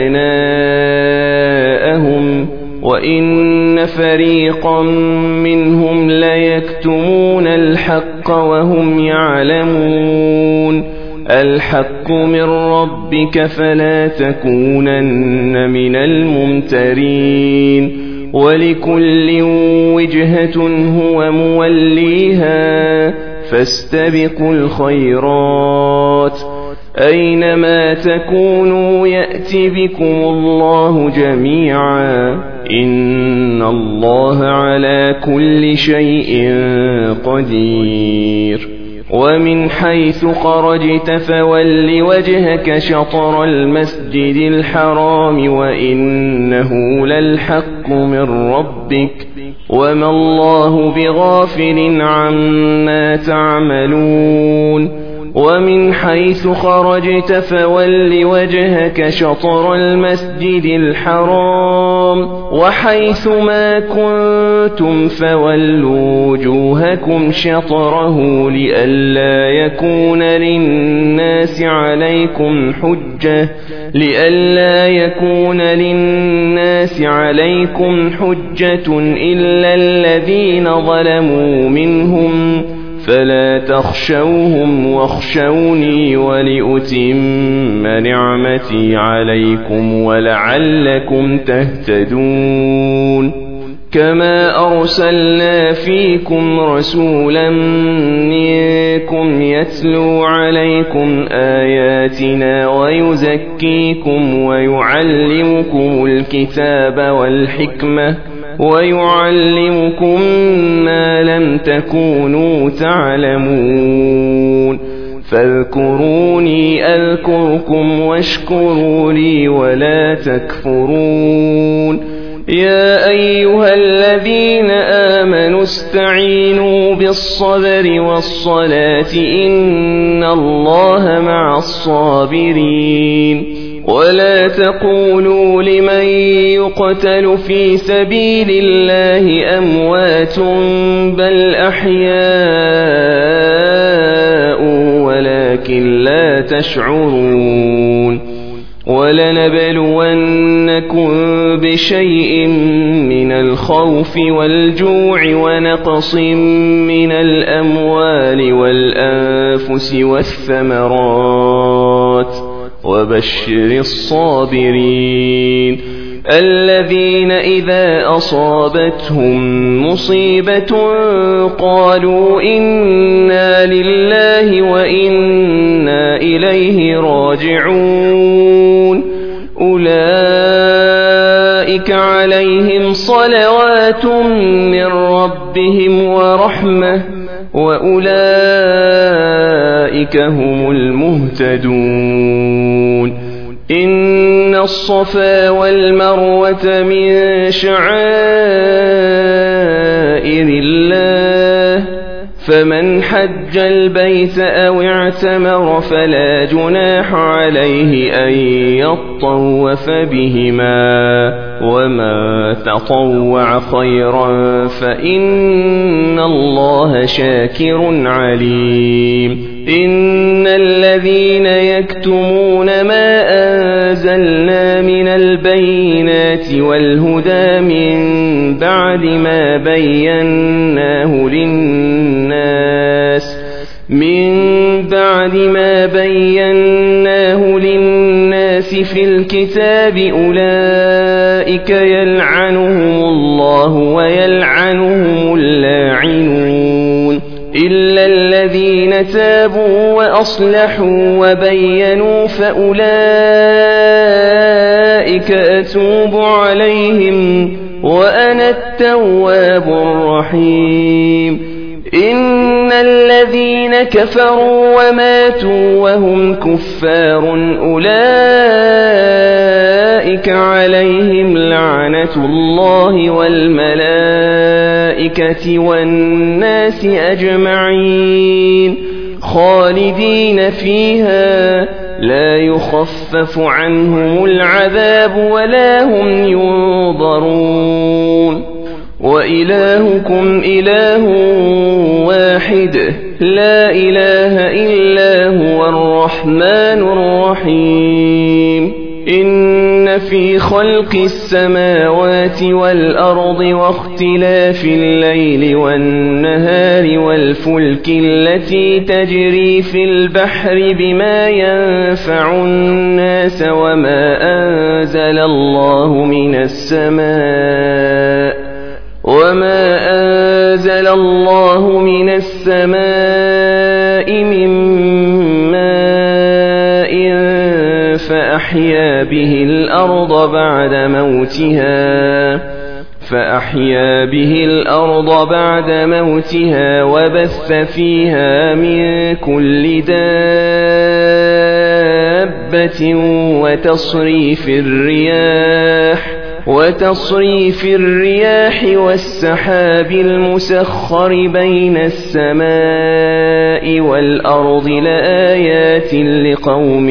أبناءهم وإن فريقا منهم ليكتمون الحق وهم يعلمون. الحق من ربك فلا تكونن من الممترين. ولكل وجهة هو موليها فاستبقوا الخيرات أينما تكونوا يأتي بكم الله جميعا إن الله على كل شيء قدير. ومن حيث خرجت فول وجهك شطر المسجد الحرام وإنه للحق من ربك وما الله بغافل عما تعملون. ومن حيث خرجت فول وجهك شطر المسجد الحرام وحيث ما كنتم فولوا وجوهكم شطره لئلا يكون للناس عليكم حجة إلا الذين ظلموا منهم فلا تخشوهم واخشوني ولأتم نعمتي عليكم ولعلكم تهتدون. كما أرسلنا فيكم رسولا منكم يتلو عليكم آياتنا ويزكيكم ويعلمكم الكتاب والحكمة ويعلمكم ما لم تكونوا تعلمون. فاذكروني أذكركم واشكروا لي ولا تكفرون. يا أيها الذين آمنوا استعينوا بالصبر والصلاة إن الله مع الصابرين. ولا تقولوا لمن يقتل في سبيل الله أموات بل أحياء ولكن لا تشعرون. ولنبلونكم بشيء من الخوف والجوع ونقص من الأموال والأنفس والثمرات وبشر الصابرين الذين إذا أصابتهم مصيبة قالوا إنا لله وإنا إليه راجعون أولئك عليهم صلوات من ربهم ورحمة وأولئك هم المهتدون إن الصفا والمروة من شعائر الله فمن حج البيت أو اعتمر فلا جناح عليه أن يطوف بهما وما تطوع خيرا فإن الله شاكر عليم إن الذين يكتمون ما أنزلنا من البينات والهدى من بعد ما بيناه للناس في الكتاب أولئك يلعنهم الله ويلعنهم اللاعنون إلا الذين تابوا وأصلحوا وبينوا فأولئك أتوب عليهم وأنا التواب الرحيم إن الذين كفروا وماتوا وهم كفار أولئك عليهم لعنة الله والملائكة والناس أجمعين خالدين فيها لا يخفف عنهم العذاب ولا هم ينظرون وإلهكم إله واحد لا إله إلا هو الرحمن الرحيم إن في خلق السماوات والأرض واختلاف الليل والنهار والفلك التي تجري في البحر بما ينفع الناس وما أنزل الله من السماء من ماء فأحيا به الأرض بعد موتها وبث فيها من كل دابة وتصريف الرياح والسحاب المسخر بين السماء والأرض لآيات لقوم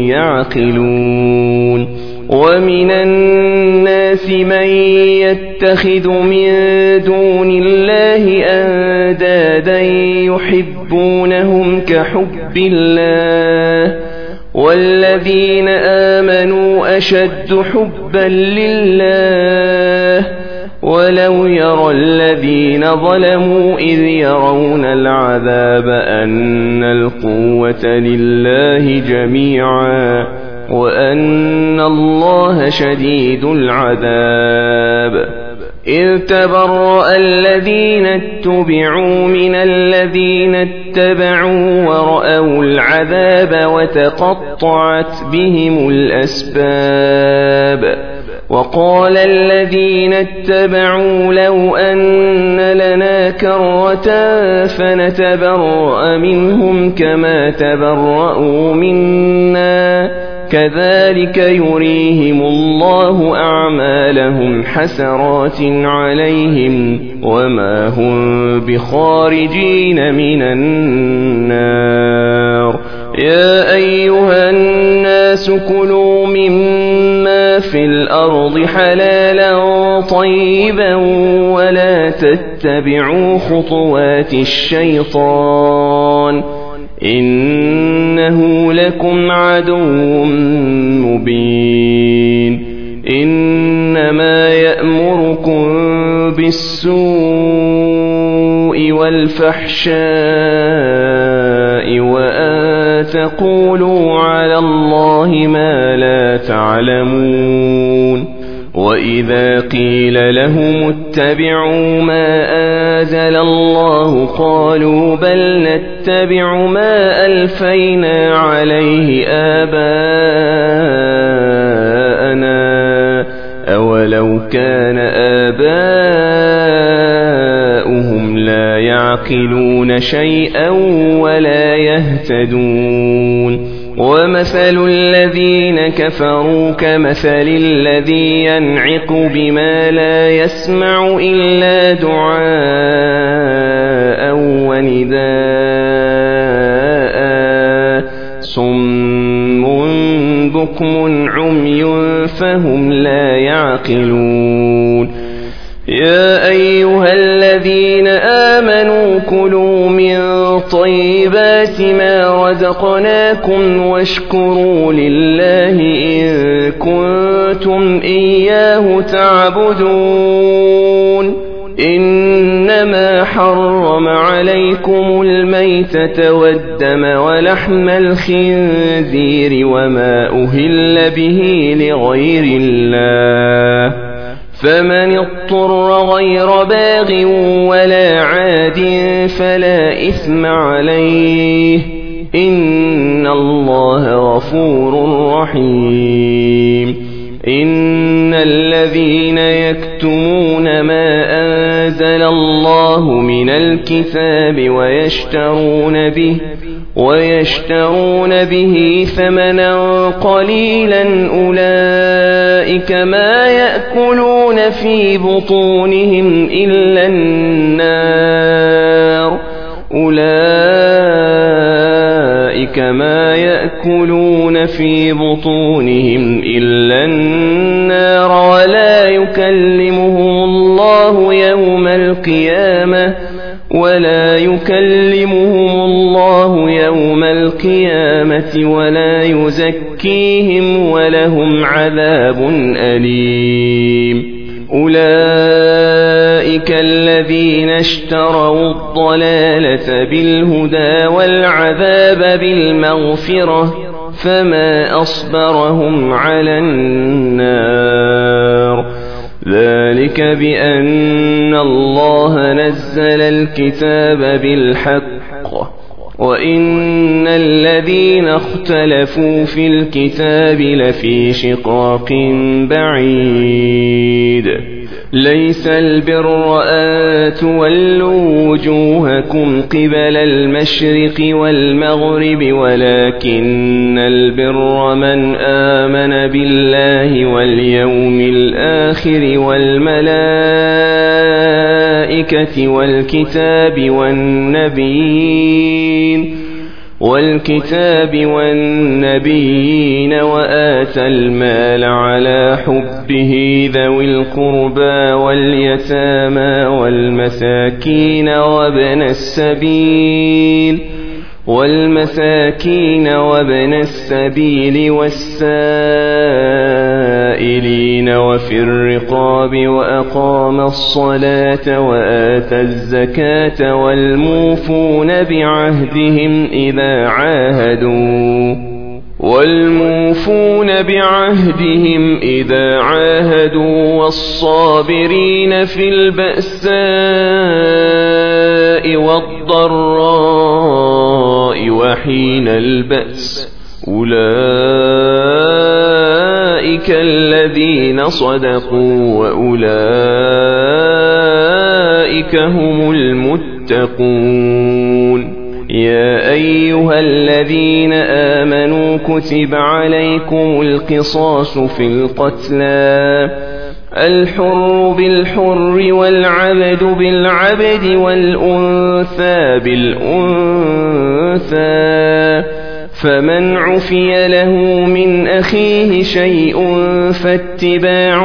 يعقلون ومن الناس من يتخذ من دون الله أندادا يحبونهم كحب الله والذين آمنوا أشد حبا لله ولو يرى الذين ظلموا إذ يرون العذاب أن القوة لله جميعا وأن الله شديد العذاب إذ تبرأ الذين اتبعوا من الذين اتبعوا ورأوا العذاب وتقطعت بهم الأسباب وقال الذين اتبعوا لو أن لنا كرة فنتبرأ منهم كما تبرأوا منا كذلك يريهم الله أعمالهم حسرات عليهم وما هم بخارجين من النار يا أيها الناس كلوا مما في الأرض حلالا طيبا ولا تتبعوا خطوات الشيطان إنه إنه لكم عدو مبين إنما يأمركم بالسوء والفحشاء وأن تقولوا على الله ما لا تعلمون وإذا قيل لهم اتبعوا ما أنزل الله قالوا بل نتبع ما ألفينا عليه آباءنا أولو كان آباؤهم لا يعقلون شيئا ولا يهتدون ومثل الذين كفروا كمثل الذي ينعق بما لا يسمع إلا دعاء ونداء صم بكم عمي فهم لا يعقلون يا أيها الذين آمنوا كلوا من طيبات ما رزقناكم واشكروا لله إن كنتم إياه تعبدون إنما حرم عليكم الميتة والدم ولحم الخنزير وما أهل به لغير الله فمن اضطر غير باغ ولا عاد فلا إثم عليه إن الله غفور رحيم إن الذين يكتمون ما أنزل الله من الكتاب ويشترون به ثمنا قليلا أولئك ما يأكلون في بطونهم إلا النار ولا يكلمهم الله يوم القيامة ولا يزكيهم ولهم عذاب أليم أولئك الذين اشتروا الضلالة بالهدى والعذاب بالمغفرة فما أصبرهم على النار ذلك بأن الله نزل الكتاب بالحق وإن الذين اختلفوا في الكتاب لفي شقاق بعيد ليس البر أن تولوا وجوهكم قبل المشرق والمغرب ولكن البر من آمن بالله واليوم الآخر والملائكة والنبيين وآتى المال على حبه ذوي القربى واليتامى والمساكين وابن السبيل والسائلين وفي الرقاب وأقام الصلاة وآتى الزكاة والموفون بعهدهم إذا عاهدوا والصابرين في البأساء والضراء وحين البأس أولئك الذين صدقوا وأولئك هم المتقون يا أيها الذين آمنوا كتب عليكم القصاص في القتلى الحر بالحر والعبد بالعبد والأنثى بالأنثى فمن عفي له من أخيه شيء فاتباع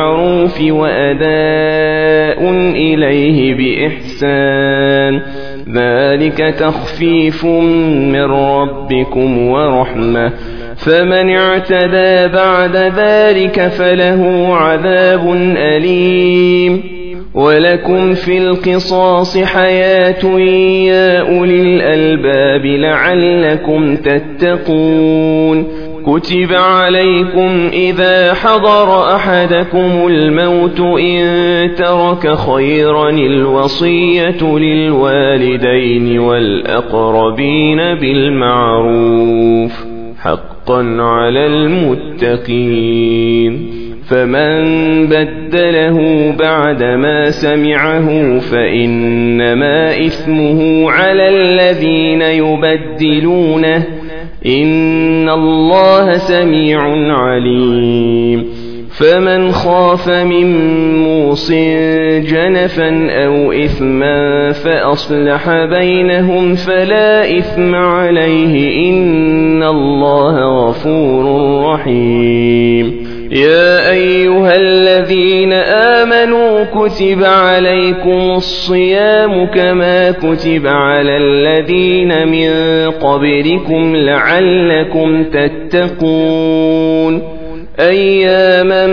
بالمعروف وأداء إليه بإحسان ذلك تخفيف من ربكم ورحمة فمن اعتدى بعد ذلك فله عذاب أليم ولكم في القصاص حياة يا أولي الألباب لعلكم تتقون كتب عليكم إذا حضر أحدكم الموت إن ترك خيرا الوصية للوالدين والأقربين بالمعروف حقا على المتقين فمن بدله بعدما سمعه فإنما إثمه على الذين يبدلونه إن الله سميع عليم فمن خاف من موص جنفا أو إثما فأصلح بينهم فلا إثم عليه إن الله غفور رحيم يا أيها الذين آمنوا كتب عليكم الصيام كما كتب على الذين من قبلكم لعلكم تتقون أياما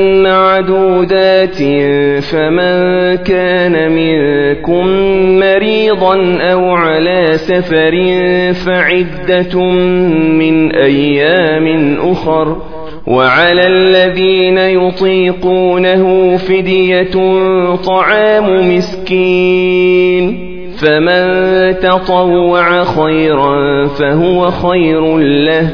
معدودات فمن كان منكم مريضا أو على سفر فعدة من أيام أخر وعلى الذين يطيقونه فدية طعام مسكين فمن تطوع خيرا فهو خير له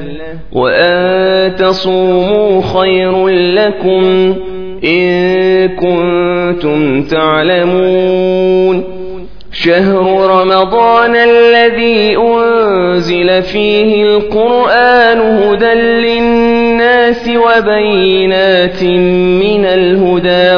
وأن تصوموا خير لكم إن كنتم تعلمون شهر رمضان الذي أنزل فيه القرآن هدى للناس وبينات من الهدى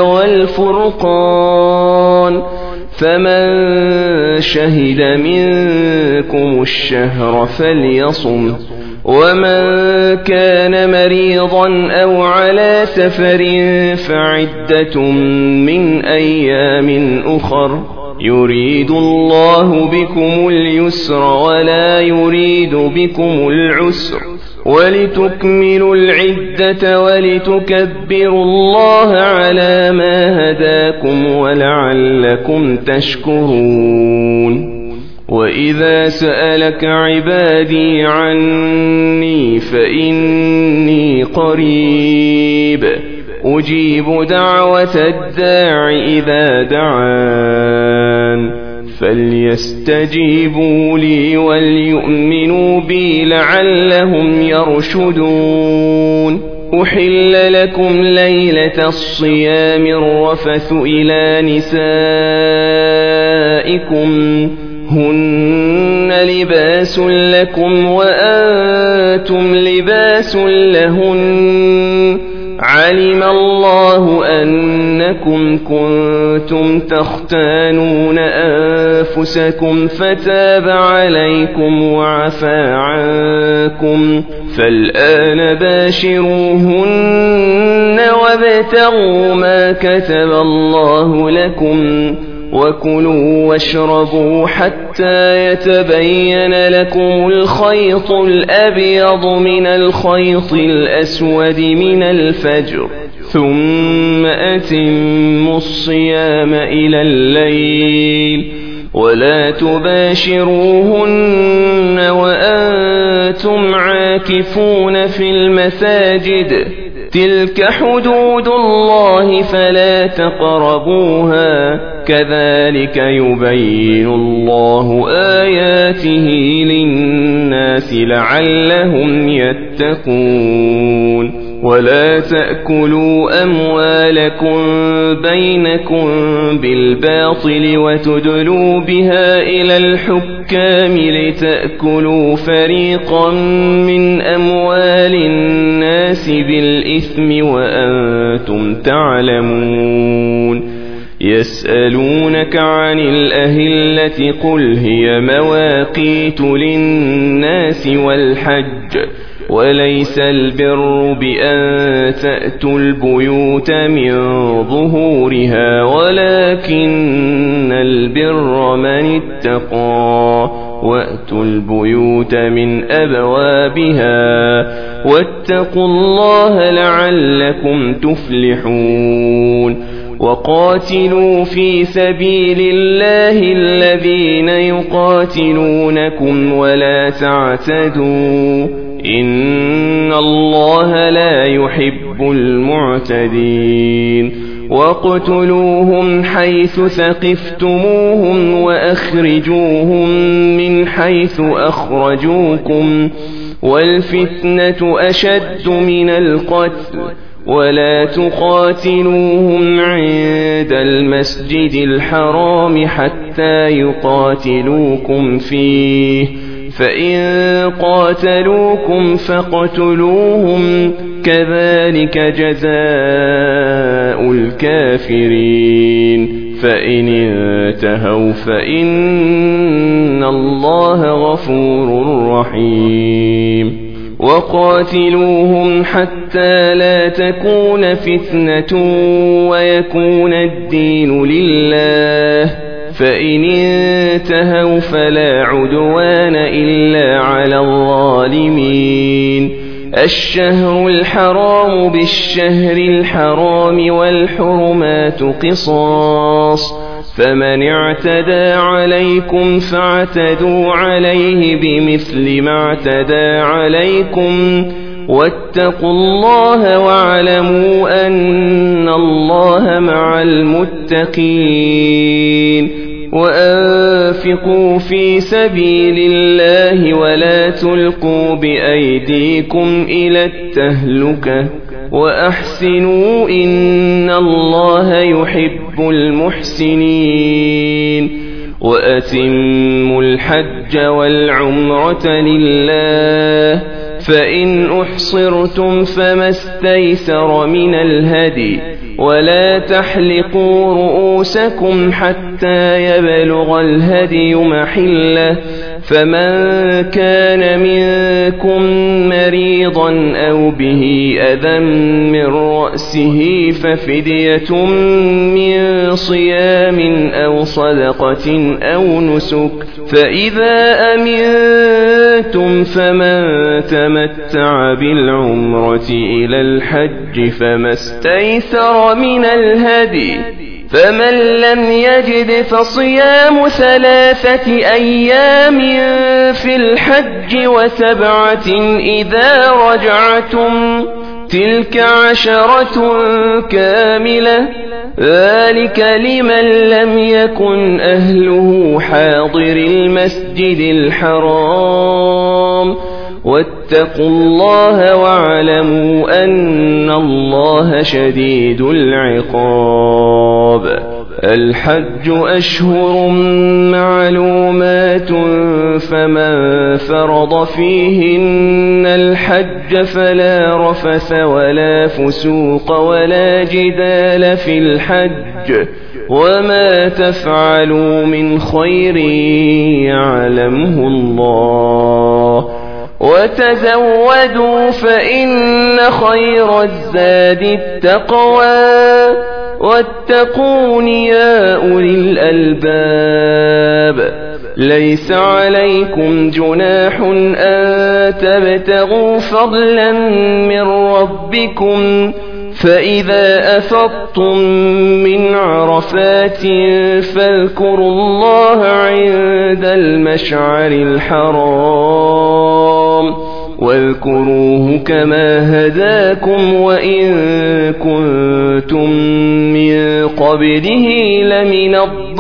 والفرقان فمن شهد منكم الشهر فليصم ومن كان مريضا أو على سفر فعدة من أيام أخر يريد الله بكم اليسر ولا يريد بكم العسر ولتكملوا العدة ولتكبروا الله على ما هداكم ولعلكم تشكرون وإذا سألك عبادي عني فإني قريب أجيب دعوة الداع إذا دعان فليستجيبوا لي وليؤمنوا بي لعلهم يرشدون أحل لكم ليلة الصيام الرفث إلى نسائكم هن لباس لكم وأنتم لباس لهن علم الله أنكم كنتم تختانون أنفسكم فتاب عليكم وعفى عنكم فالآن باشروهن وابتغوا ما كتب الله لكم وكلوا واشربوا حتى يتبين لكم الخيط الأبيض من الخيط الأسود من الفجر ثم أتموا الصيام إلى الليل ولا تباشروهن وأنتم عاكفون في المساجد تلك حدود الله فلا تقربوها كذلك يبين الله آياته للناس لعلهم يتقون ولا تأكلوا أموالكم بينكم بالباطل وتدلوا بها إلى الحكام لتأكلوا فريقا من أموال الناس بالإثم وأنتم تعلمون يسألونك عن الأهلة قل هي مواقيت للناس والحج وليس البر بأن تأتوا البيوت من ظهورها ولكن البر من اتقى وأتوا البيوت من أبوابها واتقوا الله لعلكم تفلحون وقاتلوا في سبيل الله الذين يقاتلونكم ولا تعتدوا إن الله لا يحب المعتدين واقتلوهم حيث ثقفتموهم وأخرجوهم من حيث أخرجوكم والفتنة أشد من القتل ولا تقاتلوهم عند المسجد الحرام حتى يقاتلوكم فيه فإن قاتلوكم فاقتلوهم كذلك جزاء الكافرين فإن انتهوا فإن الله غفور رحيم وقاتلوهم حتى لا تكون فتنة ويكون الدين لله فإن انتهوا فلا عدوان إلا على الظالمين الشهر الحرام بالشهر الحرام والحرمات قصاص فمن اعتدى عليكم فاعتدوا عليه بمثل ما اعتدى عليكم واتقوا الله واعلموا أن الله مع المتقين وأنفقوا في سبيل الله ولا تلقوا بأيديكم إلى التهلكة وأحسنوا إن الله يحب المحسنين وأتموا الحج والعمرة لله فإن أحصرتم فما استيسر من الهدي ولا تحلقوا رؤوسكم حتى يبلغ الهدي محله فمن كان منكم مريضا أو به أذى من رأسه ففدية من صيام أو صدقة أو نسك فإذا أمنتم فمن تمتع بالعمرة إلى الحج فما استيسر من الهدي فمن لم يجد فصيام 3 أيام في الحج و7 إذا رجعتم تلك 10 كاملة ذلك لمن لم يكن أهله حاضر المسجد الحرام واتقوا الله واعلموا أن الله شديد العقاب الحج أشهر معلومات فمن فرض فيهن الحج فلا رفث ولا فسوق ولا جدال في الحج وما تفعلوا من خير يعلمه الله وتزودوا فإن خير الزاد التقوى واتقون يا أولي الألباب ليس عليكم جناح أن تبتغوا فضلا من ربكم فإذا أفضتم من عرفات فاذكروا الله عند المشعر الحرام واذكروه كما هداكم وإن كنتم من قبله لمن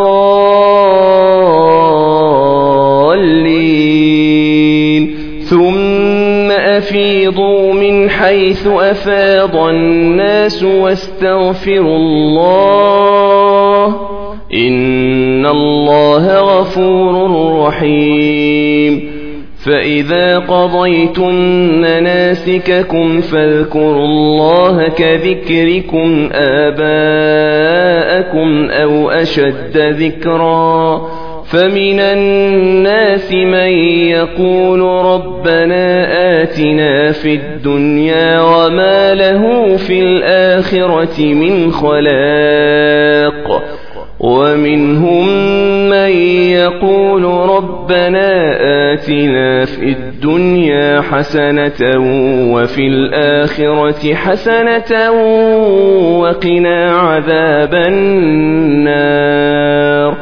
الضالين ثم أفيضوا من حيث أفاض الناس واستغفروا الله إن الله غفور رحيم فإذا قضيتم مناسككم فاذكروا الله كذكركم آباءكم أو أشد ذكرا فمن الناس من يقول ربنا آتنا في الدنيا وما له في الآخرة من خلاق ومنهم من يقول ربنا آتنا في الدنيا حسنة وفي الآخرة حسنة وقنا عذاب النار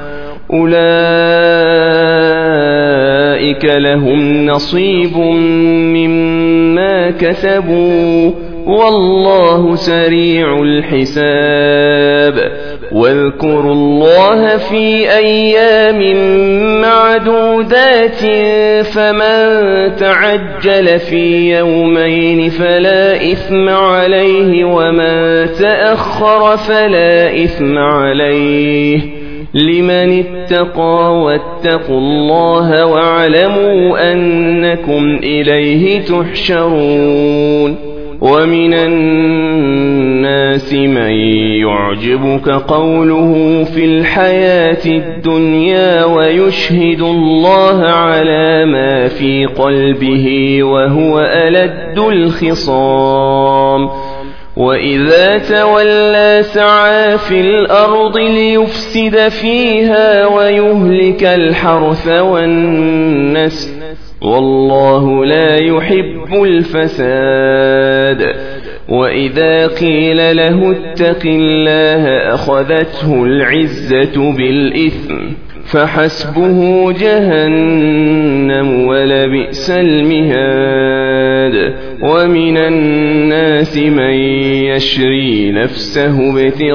أولئك لهم نصيب مما كسبوا والله سريع الحساب واذكروا الله في أيام معدودات فمن تعجل في يومين فلا إثم عليه ومن تأخر فلا إثم عليه لمن اتقى واتقوا الله واعلموا أنكم إليه تحشرون ومن الناس من يعجبك قوله في الحياة الدنيا ويشهد الله على ما في قلبه وهو ألد الخصام وإذا تولى سعى في الأرض ليفسد فيها ويهلك الحرث والنسل والله لا يحب الفساد وإذا قيل له اتق الله أخذته العزة بالإثم فحسبه جهنم ولبئس المهاد ومن الناس من يشري نفسه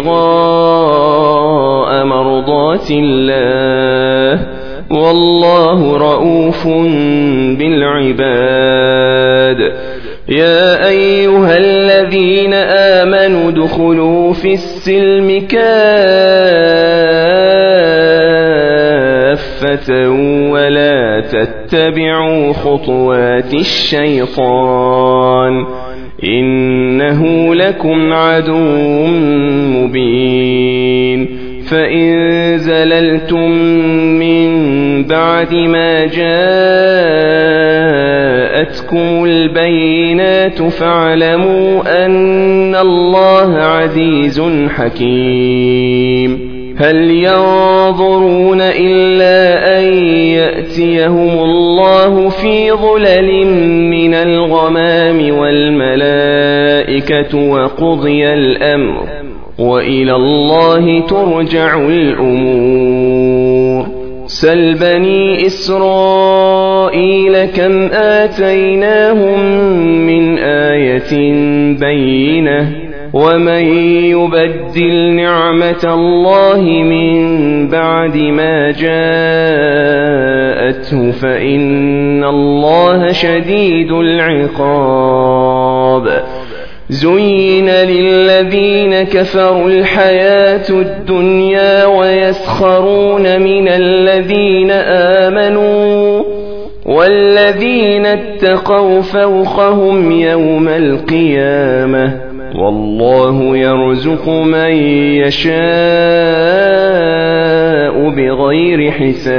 ابتغاء مرضات الله والله رؤوف بالعباد يا أيها الذين آمنوا ادخلوا في السلم كافة ولا تتبعوا خطوات الشيطان إنه لكم عدو مبين فإن زللتم من بعد ما جاءتكم البينات فاعلموا أن الله عزيز حكيم هل ينظرون إلا أن يأتيهم الله في ظلل من الغمام والملائكة وقضي الأمر وإلى الله ترجع الأمور سل بني إسرائيل كم آتيناهم من آية بينة ومن يبدل نعمة الله من بعد ما جاءته فإن الله شديد العقاب زين للذين كفروا الحياة الدنيا ويسخرون من الذين آمنوا والذين اتقوا فوقهم يوم القيامة والله يرزق من يشاء بغير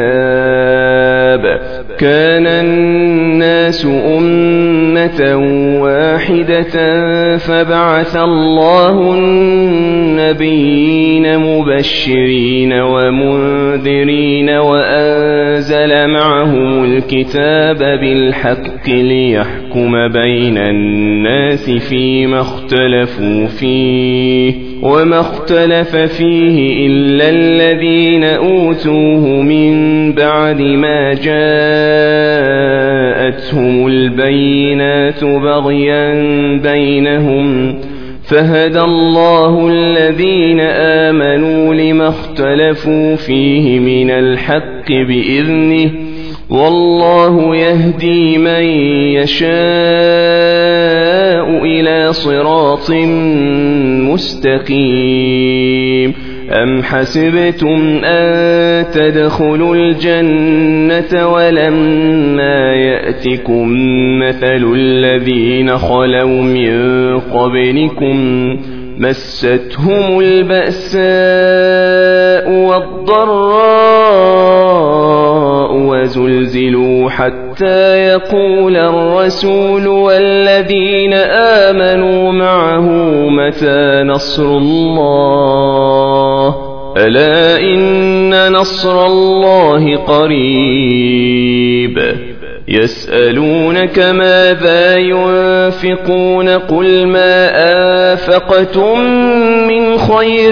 حساب كان الناس أمة واحدة فبعث الله النبيين مبشرين ومنذرين وأنزل معهم الكتاب بالحق ليحكم بين الناس فيما اختلفوا فيه وما اختلف فيه إلا الذين أوتوه من بعد ما جاءتهم البينات بغيا بينهم فهدى الله الذين آمنوا لما اختلفوا فيه من الحق بإذنه والله يهدي من يشاء إلى صراط مستقيم أم حسبتم أن تدخلوا الجنة ولما يأتكم مثل الذين خلوا من قبلكم مستهم البأساء والضراء وزلزلوا حتى يقول الرسول والذين آمنوا معه متى نصر الله ألا إن نصر الله قريب يسألونك ماذا ينفقون قل ما أنفقتم من خير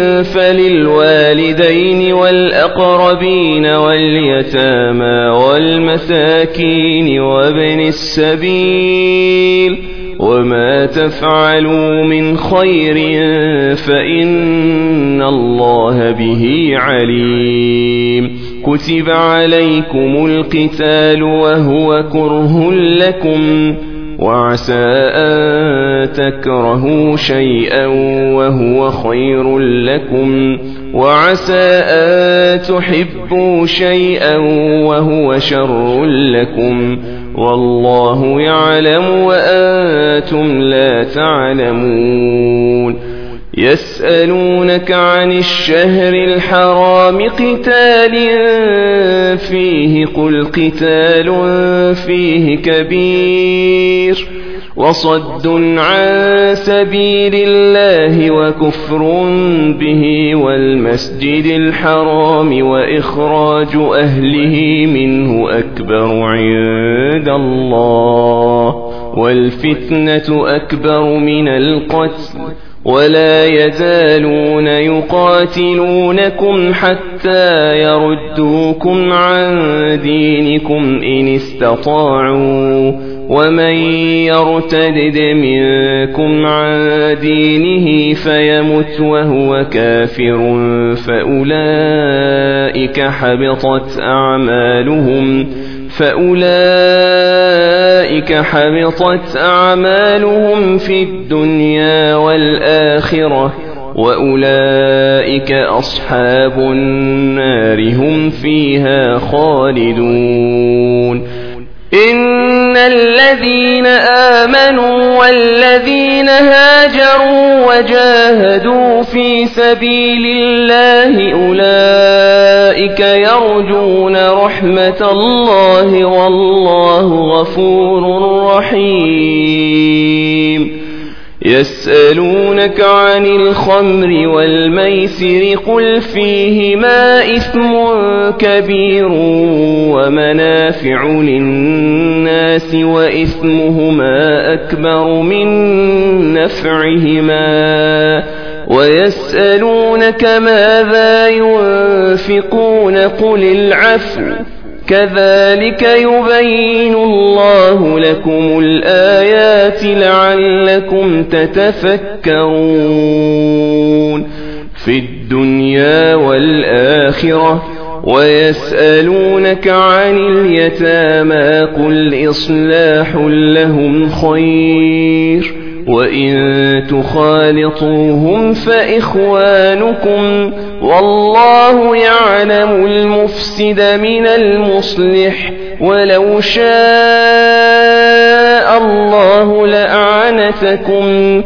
فللوالدين والأقربين واليتامى والمساكين وابن السبيل وما تفعلوا من خير فإن الله به عليم كتب عليكم القتال وهو كره لكم وعسى أن تكرهوا شيئا وهو خير لكم وعسى أن تحبوا شيئا وهو شر لكم والله يعلم وأنتم لا تعلمون يسألونك عن الشهر الحرام قتال فيه قل قتال فيه كبير وصد عن سبيل الله وكفر به والمسجد الحرام وإخراج أهله منه أكبر عند الله والفتنة أكبر من القتل ولا يزالون يقاتلونكم حتى يردوكم عن دينكم إن استطاعوا ومن يرتد منكم عن دينه فيمت وهو كافر فأولئك حبطت أعمالهم في الدنيا والآخرة وأولئك أصحاب النار هم فيها خالدون إن الذين آمنوا والذين هاجروا وجاهدوا في سبيل الله أولئك يرجون رحمة الله والله غفور رحيم يسألونك عن الخمر والميسر قل فيهما إثم كبير ومنافع للناس وإثمهما أكبر من نفعهما ويسألونك ماذا ينفقون قل العفو كذلك يبين الله لكم الآيات لعلكم تتفكرون في الدنيا والآخرة ويسألونك عن اليتامى قل إصلاح لهم خير وإن تخالطوهم فإخوانكم والله يعلم المفسد من المصلح ولو شاء الله لأعنتكم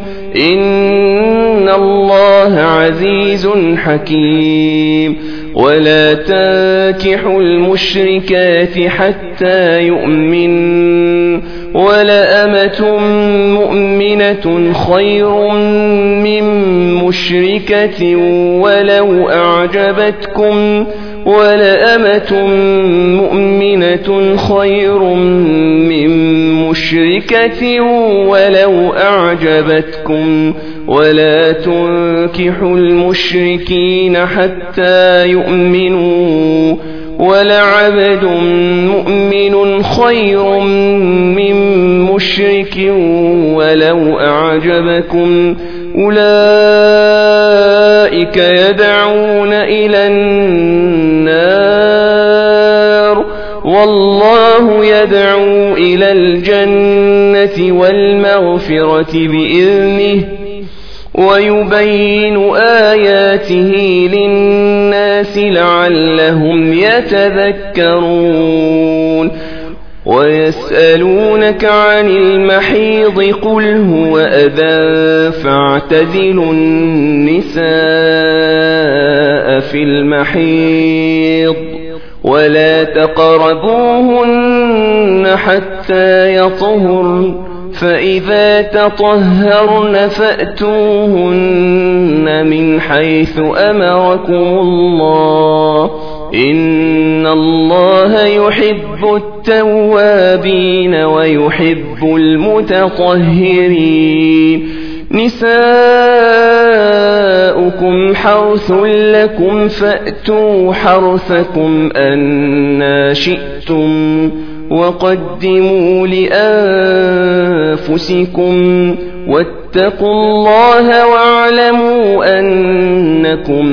إن الله عزيز حكيم ولا تنكحوا المشركات حتى يؤمنوا ولأمة مؤمنة خير من مشركة ولو أعجبتكم ولأمة مؤمنة خير من مشركة ولو أعجبتكم ولا تنكحوا المشركين حتى يؤمنوا ولعبد مؤمن خير من مشرك ولو أعجبكم أولئك يدعون إلى النار والله يدعو إلى الجنة والمغفرة بإذنه ويبين آياته للناس لعلهم يتذكرون ويسألونك عن المحيض قل هو أذى فاعتزلوا النساء في المحيض ولا تقربوهن حتى يطهرن فإذا تطهرن فأتوهن من حيث أمركم الله إن الله يحب التوابين ويحب المتطهرين نساؤكم حرث لكم فأتوا حرثكم أنى شئتم وقدموا لأنفسكم واتقوا الله واعلموا أنكم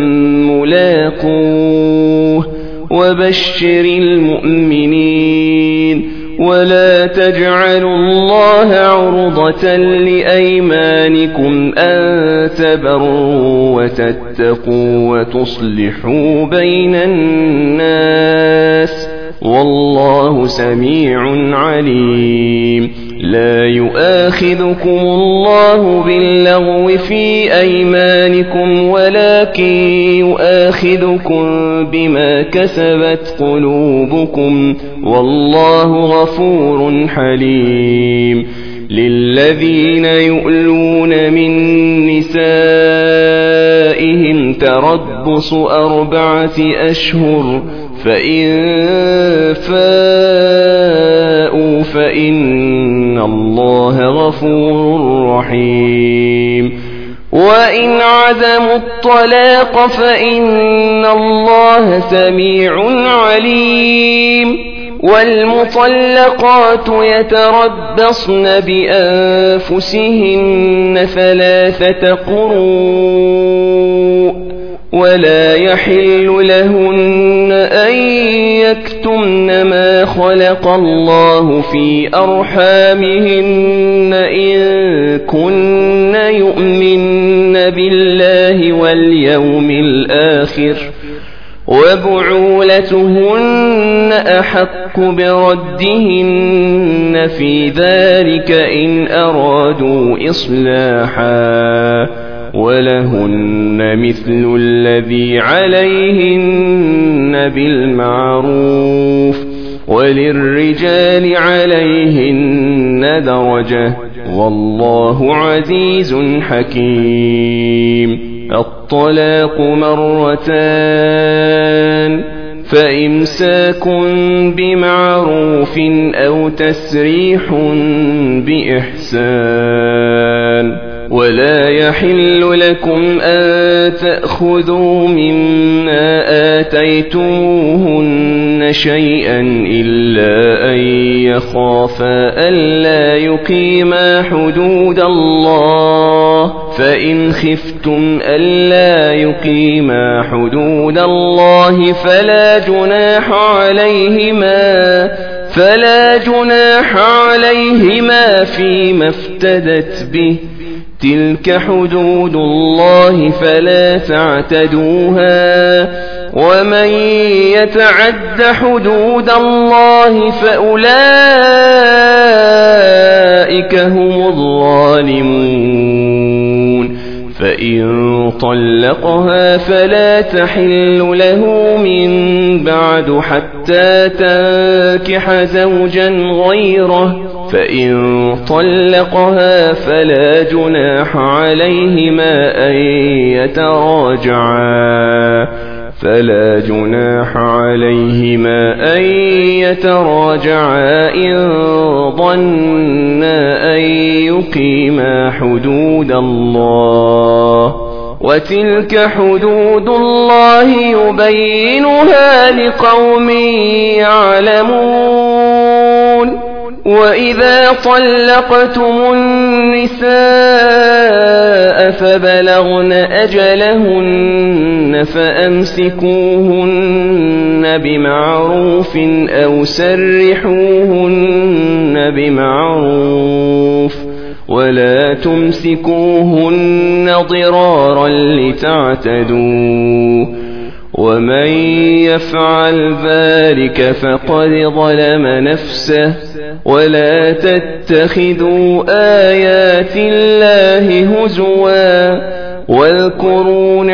ملاقوه وبشر المؤمنين ولا تجعلوا الله عرضة لأيمانكم أن تبروا وتتقوا وتصلحوا بين الناس والله سميع عليم لا يؤاخذكم الله باللغو في أيمانكم ولكن يؤاخذكم بما كسبت قلوبكم والله غفور حليم للذين يؤلون من نسائهم تربص 4 أشهر فإن فاءوا فإن الله غفور رحيم وإن عزموا الطلاق فإن الله سميع عليم والمطلقات يتربصن بأنفسهن 3 قروء ولا يحل لهن أن يكتمن ما خلق الله في أرحامهن إن كن يؤمن بالله واليوم الآخر وبعولتهن أحق بردهن في ذلك إن أرادوا إصلاحا ولهن مثل الذي عليهن بالمعروف وللرجال عليهن درجة والله عزيز حكيم الطلاق 2 فإمساك بمعروف أو تسريح بإحسان ولا يحل لكم أن تأخذوا مما آتيتموهن شيئا إلا أن يخافا ألا يقيما حدود الله فإن خفتم ألا يقيما حدود الله فلا جناح عليهما فيما افتدت به تلك حدود الله فلا تعتدوها ومن يتعد حدود الله فأولئك هم الظالمون فإن طلقها فلا تحل له من بعد حتى تنكح زوجا غيره فإن طلقها فلا جناح عليهما أن يتراجعا إن ظنا أن يقيما حدود الله وتلك حدود الله يبينها لقوم يعلمون وإذا طلقتم النساء فبلغن أجلهن فأمسكوهن بمعروف أو سرحوهن بمعروف ولا تمسكوهن ضرارا لتعتدوا ومن يفعل ذلك فقد ظلم نفسه ولا تتخذوا آيات الله هزوا واذكروا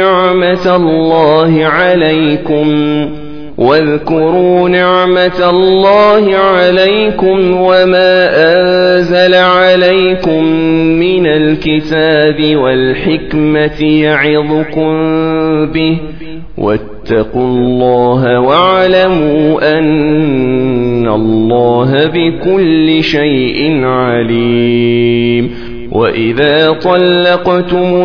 نعمة الله عليكم وما أنزل عليكم من الكتاب والحكمة يعظكم به واتقوا الله واعلموا أن الله بكل شيء عليم. وإذا طلقتم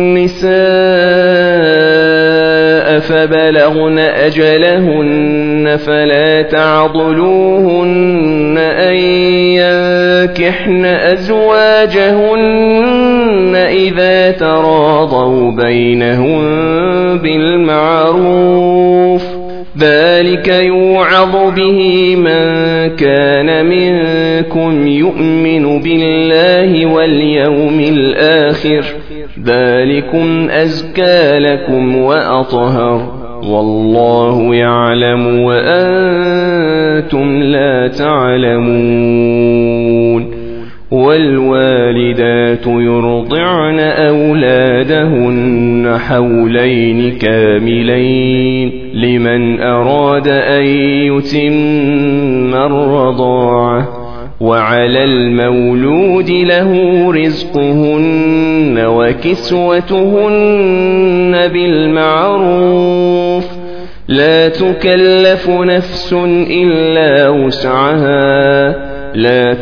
النساء فبلغن أجلهن فلا تعضلوهن أن ينكحن أزواجهن إذا تراضوا بينهم بالمعروف ذلك يوعظ به من كان منكم يؤمن بالله واليوم الآخر ذلكم أزكى لكم وأطهر والله يعلم وأنتم لا تعلمون. والوالدات يرضعن أولادهن حولين كاملين لمن أراد أن يتم الرضاعة وعلى المولود له رزقهن وكسوتهن بالمعروف لا تكلف نفس إلا وسعها لا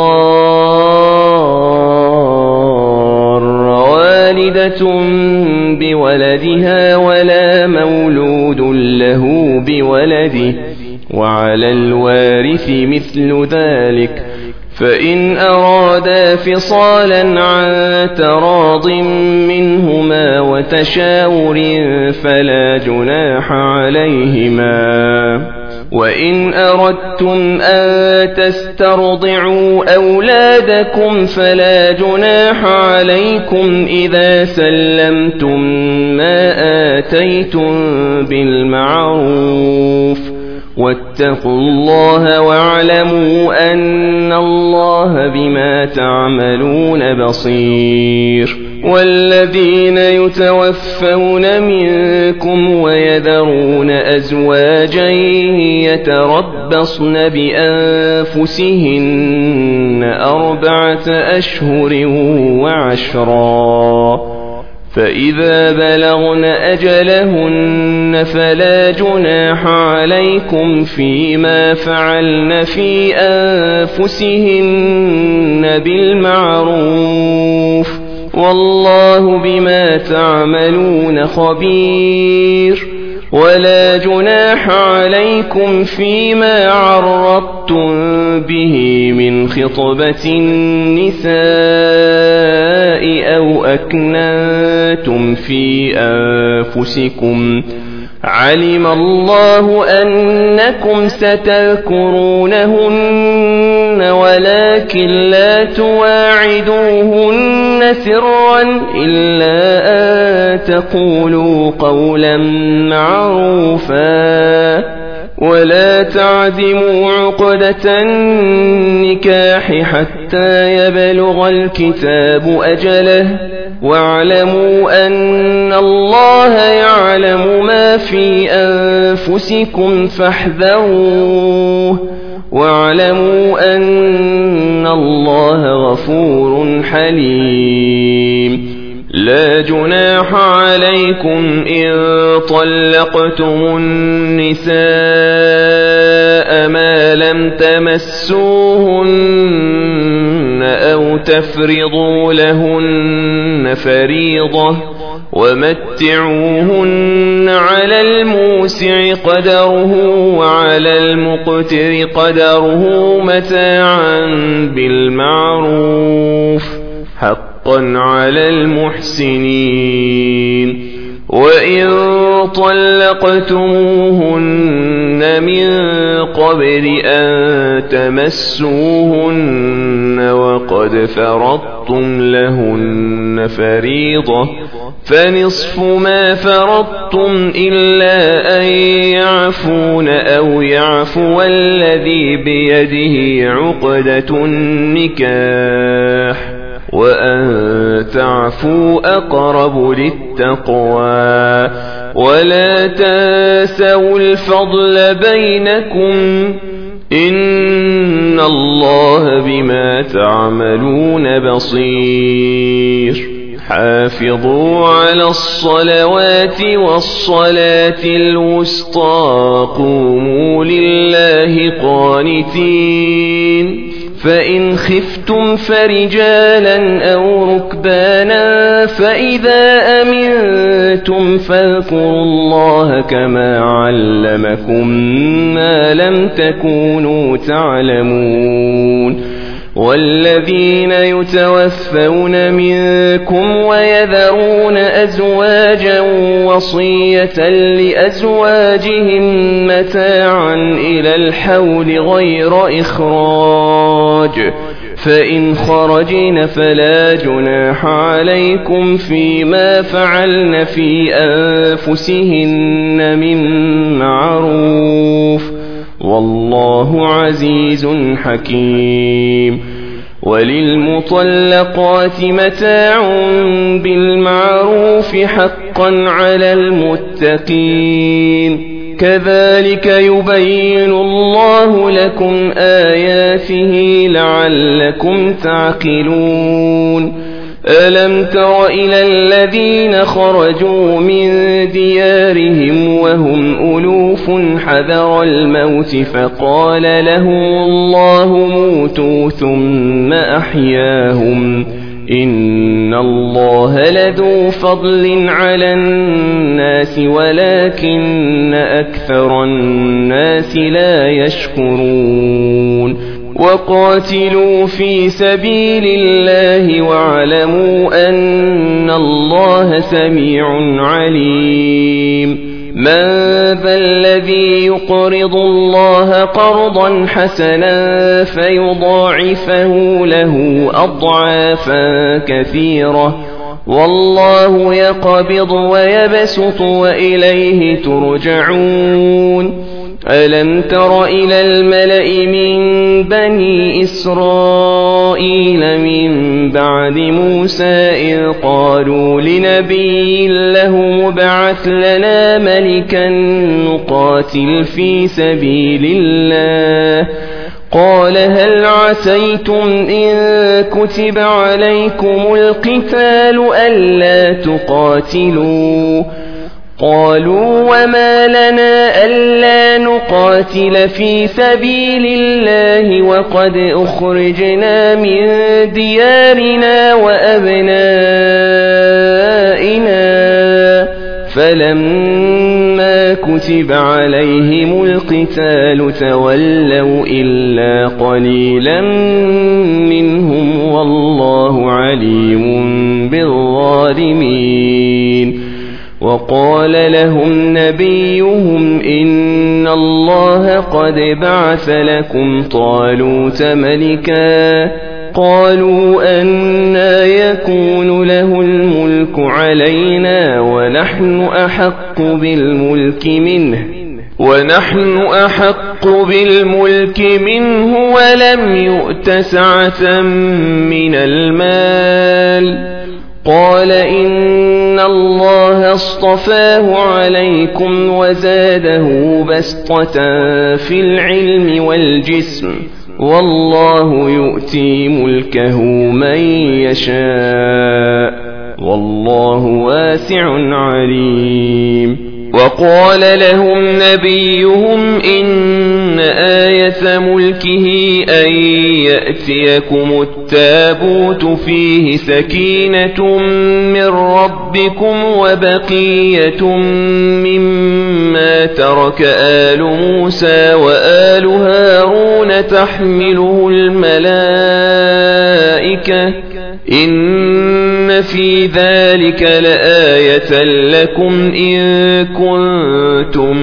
تضار والدة بولدها ولا مولود له بولده وعلى الوارث مثل ذلك فإن أرادا فصالا عن تراض منهما وتشاور فلا جناح عليهما. وإن أردتم أن تسترضعوا أولادكم فلا جناح عليكم إذا سلمتم ما آتيتم بالمعروف واتقوا الله واعلموا أن الله بما تعملون بصير. والذين يتوفون منكم ويذرون أزواجا يتربصن بأنفسهن 4 أشهر وعشرا فإذا بلغن أجلهن فلا جناح عليكم فيما فعلن في أنفسهن بالمعروف والله بما تعملون خبير. ولا جناح عليكم فيما عرضتم به من خطبة النساء أو أكننتم في أنفسكم علم الله أنكم ستذكرونهن ولكن لا تواعدوهن سرا إلا أن تقولوا قولا معروفا ولا تعزموا عقدة النكاح حتى يبلغ الكتاب أجله واعلموا أن الله يعلم ما في أنفسكم فاحذروه واعلموا أن الله غفور حليم. لا جناح عليكم إن طلقتم النساء ما لم تمسوهن أو تفرضوا لهن فريضة ومتعوهن على الموسع قدره وعلى المقتر قدره متاعا بالمعروف حقا على المحسنين. وإن طلقتموهن من قبل أن تمسوهن وقد فرضتم لهن فريضة فنصف ما فرضتم إلا أن يعفون أو يعفو الذي بيده عقدة النكاح وأن تعفوا أقرب للتقوى ولا تنسوا الفضل بينكم إن الله بما تعملون بصير حافظوا على الصلوات والصلاة الوسطى قوموا لله قانتين فإن خفتم فرجالا أو ركبانا فإذا أمنتم فاذكروا الله كما علمكم ما لم تكونوا تعلمون والذين يتوفون منكم ويذرون أزواجا وصية لأزواجهم متاعا إلى الحول غير إخراج فإن خرجن فلا جناح عليكم فيما فعلن في أنفسهن من معروف والله عزيز حكيم وللمطلقات متاع بالمعروف حقا على المتقين كذلك يبين الله لكم آياته لعلكم تعقلون ألم تر إلى الذين خرجوا من ديارهم وهم ألوف حذر الموت فقال لهم الله موتوا ثم أحياهم إن الله لذو فضل على الناس ولكن أكثر الناس لا يشكرون وقاتلوا في سبيل الله واعلموا أن الله سميع عليم من ذا الذي يقرض الله قرضا حسنا فيضاعفه له أضعافا كثيرة والله يقبض ويبسط وإليه ترجعون ألم تر إلى الملأ من بني إسرائيل من بعد موسى إذ قالوا لنبي له مبعث لنا ملكا نقاتل في سبيل الله قال هل عسيتم إن كتب عليكم القتال ألا تقاتلوا قالوا وما لنا ألا نقاتل في سبيل الله وقد أخرجنا من ديارنا وأبنائنا فلما كتب عليهم القتال تولوا إلا قليلا منهم والله عليم بالظالمين وقال لهم نبيهم إن الله قد بعث لكم طالوت ملكا قالوا أنى يكون له الملك علينا ونحن أحق بالملك منه ولم يؤت سعة من المال قال إن الله اصطفاه عليكم وزاده بسطة في العلم والجسم والله يؤتي ملكه من يشاء والله واسع عليم وقال لهم نبيهم إن آية ملكه أن يأتيكم التابوت فيه سكينة من ربكم وبقية مما ترك آل موسى وآل هارون تحمله الملائكة إن إن في ذلك لآية لكم إن كنتم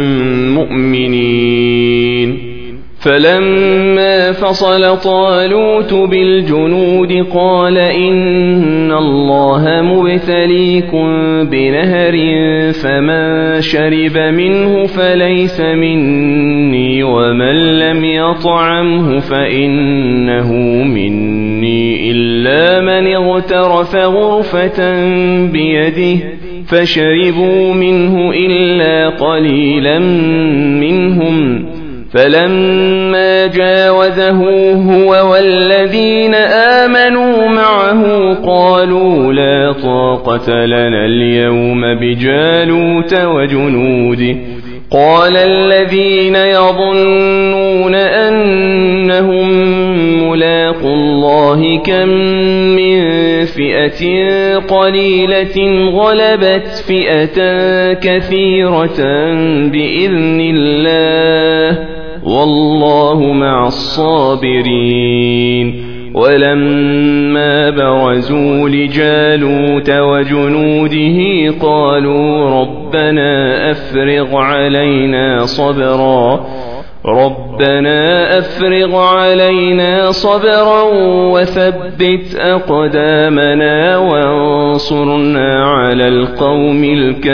مؤمنين. فلما فصل طالوت بالجنود قال إن الله مبتليكم بنهر فمن شرب منه فليس مني ومن لم يطعمه فإنه مني إلا من اغترف غرفة بيده فشربوا منه إلا قليلا منهم. فلما جاوزه هو والذين آمنوا معه قالوا لا طاقة لنا اليوم بجالوت وجنوده. قال الذين يظنون أنهم ملاقو الله كم من فئة قليلة غلبت فئة كثيرة بإذن الله والله مع الصابرين. ولما برزوا لجالوت وجنوده قالوا ربنا أفرغ علينا صبرا وثبت أقدامنا وانصرنا على القوم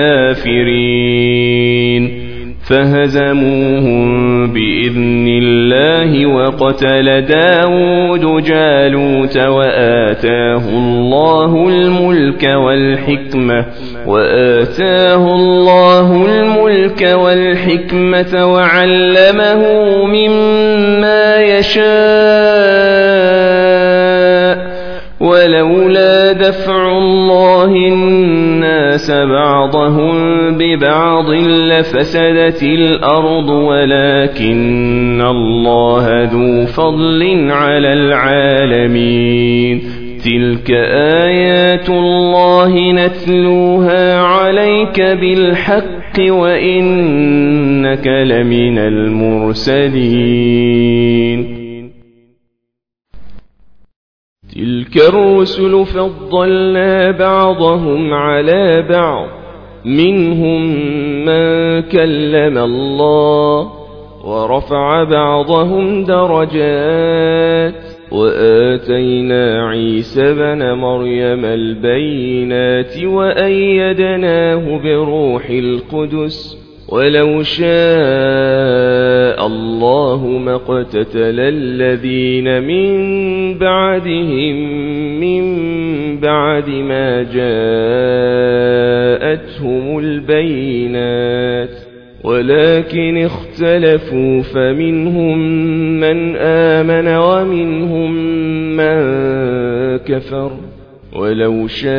الكافرين. فهزموهم بإذن الله وقتل داود جالوت وآتاه الله الملك والحكمة وعلمه مما يشاء. ولولا دفع الله الناس بعضهم ببعض لفسدت الأرض ولكن الله ذو فضل على العالمين. تلك آيات الله نتلوها عليك بالحق وإنك لمن المرسلين. تلك الرسل فضلنا بعضهم على بعض منهم من كلم الله ورفع بعضهم درجات وآتينا عيسى بن مريم البينات وأيدناه بروح القدس ولو شاء الله ما اقتتل الذين من بعدهم من بعد ما جاءتهم البينات ولكن اختلفوا فمنهم من آمن ومنهم من كفر ولو شاء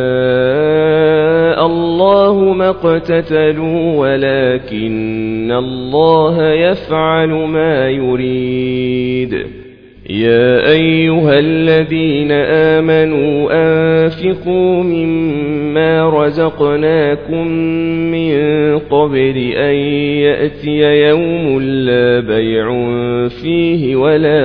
الله ما اقتتلوا ولكن الله يفعل ما يريد. يا أيها الذين آمنوا أنفقوا مما رزقناكم من قبل أن يأتي يوم لا بيع فيه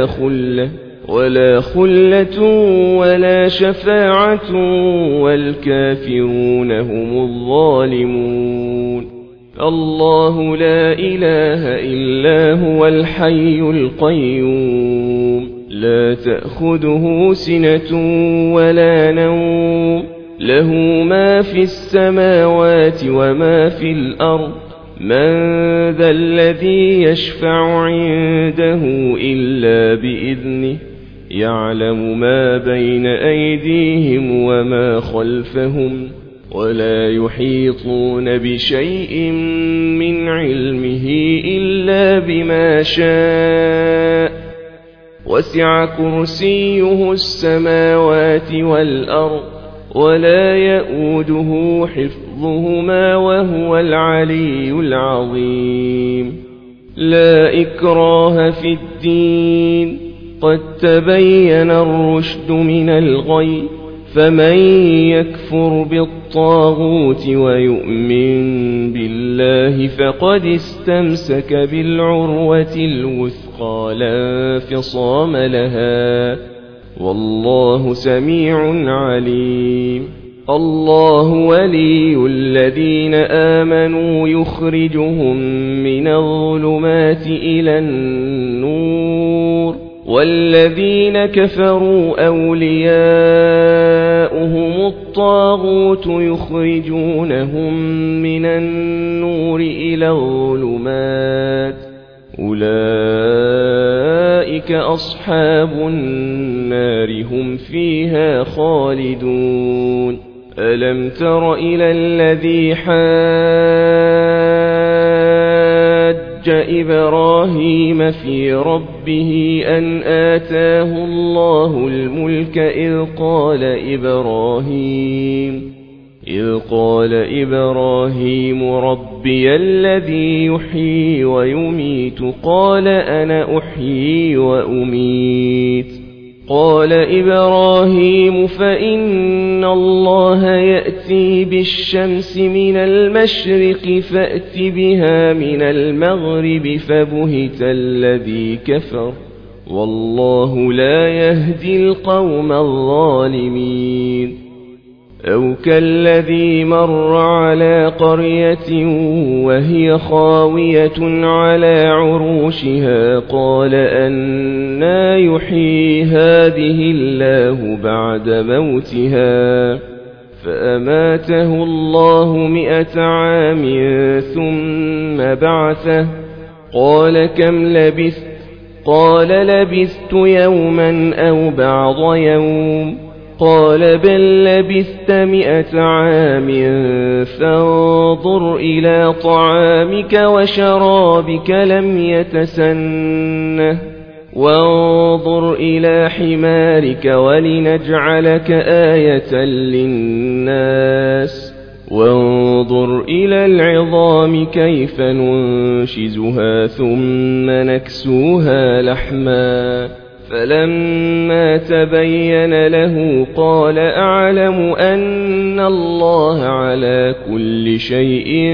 ولا خلة ولا شفاعة والكافرون هم الظالمون. الله لا إله إلا هو الحي القيوم لا تأخذه سنة ولا نوم له ما في السماوات وما في الأرض من ذا الذي يشفع عنده إلا بإذنه يعلم ما بين أيديهم وما خلفهم ولا يحيطون بشيء من علمه إلا بما شاء وسع كرسيه السماوات والأرض ولا يؤوده حفظهما وهو العلي العظيم. لا إكراه في الدين قد تبين الرشد من الغي فمن يكفر بالطاغوت ويؤمن بالله فقد استمسك بالعروة الوثقى لا انفصام لها والله سميع عليم. الله ولي الذين آمنوا يخرجهم من الظلمات إلى النور والذين كفروا أولياؤهم الطاغوت يخرجونهم من النور إلى الظلمات أولئك أصحاب النار هم فيها خالدون ألم تر إلى الذي حاج إبراهيم في ربه أن آتاه الله الملك إذ قال إبراهيم ربي الذي يحيي ويميت قال أنا أحيي وأميت قال إبراهيم فإن الله يأتي بالشمس من المشرق فأت بها من المغرب فبهت الذي كفر والله لا يهدي القوم الظالمين أو كالذي مر على قرية وهي خاوية على عروشها قال أنى يحيي هذه الله بعد موتها فأماته الله 100 عام ثم بعثه قال كم لبثت قال لبثت يوما أو بعض يوم قال بل لبثت 100 عام فانظر إلى طعامك وشرابك لم يتسنه وانظر إلى حمارك ولنجعلك آية للناس وانظر إلى العظام كيف ننشزها ثم نكسوها لحما فلما تبين له قال أعلم أن الله على كل شيء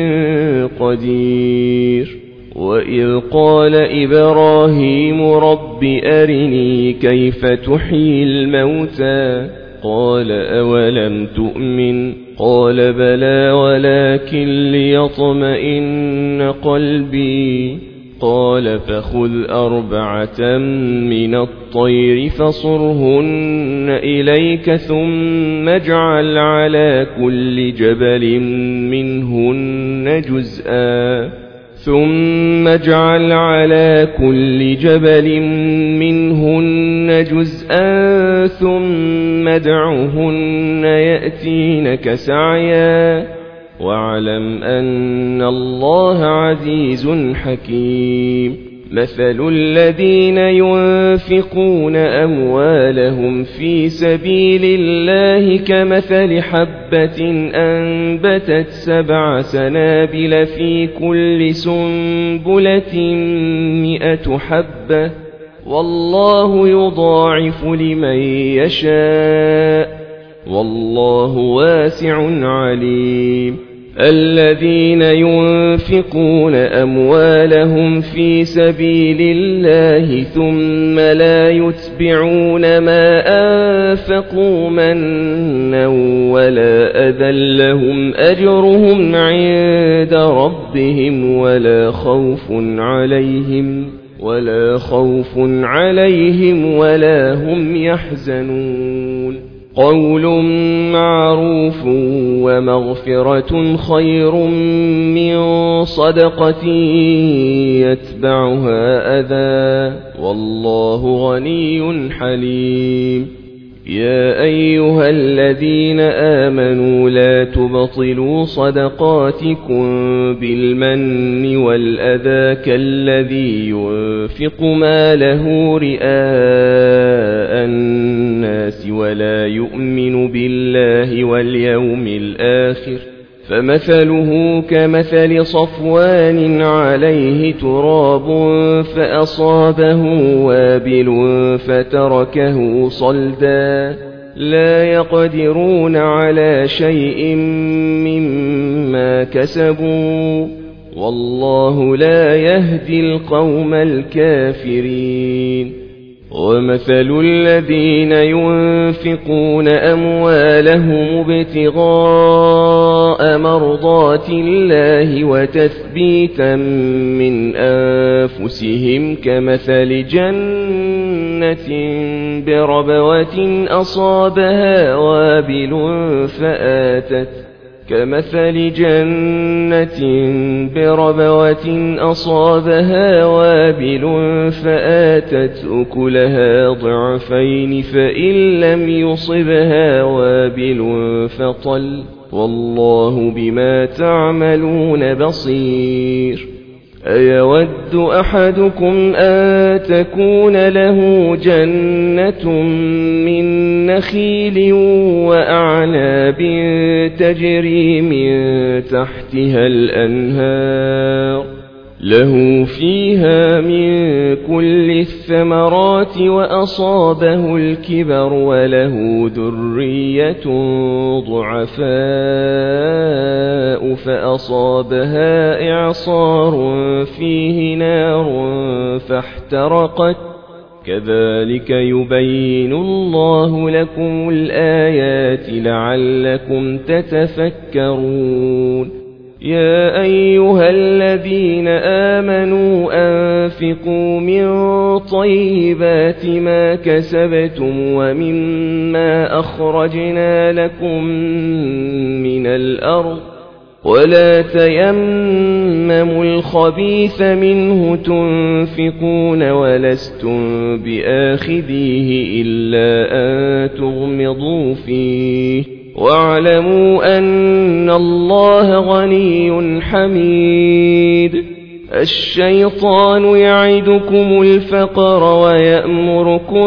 قدير وإذ قال إبراهيم رب أرني كيف تحيي الموتى قال أولم تؤمن قال بلى ولكن ليطمئن قلبي قال فخذ 4 من الطير فصرهن إليك ثم اجعل على كل جبل منهن جزءا ثم ادعهن يأتينك سعيا واعلم أن الله عزيز حكيم مثل الذين ينفقون أموالهم في سبيل الله كمثل حبة أنبتت 7 سنابل في كل سنبلة 100 حبة والله يضاعف لمن يشاء والله واسع عليم الذين ينفقون أموالهم في سبيل الله ثم لا يتبعون ما أنفقوا منا ولا أذى لهم أجرهم عند ربهم ولا خوف عليهم ولا هم يحزنون قول معروف ومغفرة خير من صدقة يتبعها أذى والله غني حليم يا أيها الذين آمنوا لا تبطلوا صدقاتكم بالمن والأذى كالذي ينفق ماله رئاء الناس ولا يؤمن بالله واليوم الآخر فمثله كمثل صفوان عليه تراب فأصابه وابل فتركه صلدا لا يقدرون على شيء مما كسبوا والله لا يهدي القوم الكافرين ومثل الذين ينفقون أموالهم ابتغاء مرضات الله وتثبيتا من أنفسهم كمثل جنة بربوة أصابها وابل فآتت أكلها ضعفين فإن لم يصبها وابل فطل والله بما تعملون بصير أيود أحدكم أن تكون له جنة من نخيل وأعناب تجري من تحتها الأنهار له فيها من كل الثمرات وأصابه الكبر وله ذرية ضعفاء فأصابها إعصار فيه نار فاحترقت كذلك يبين الله لكم الآيات لعلكم تتفكرون يا أيها الذين آمنوا أنفقوا من طيبات ما كسبتم ومما أخرجنا لكم من الأرض ولا تيمموا الخبيث منه تنفقون ولستم بآخذيه إلا أن تغمضوا فيه واعلموا أن الله غني حميد الشيطان يعدكم الفقر ويأمركم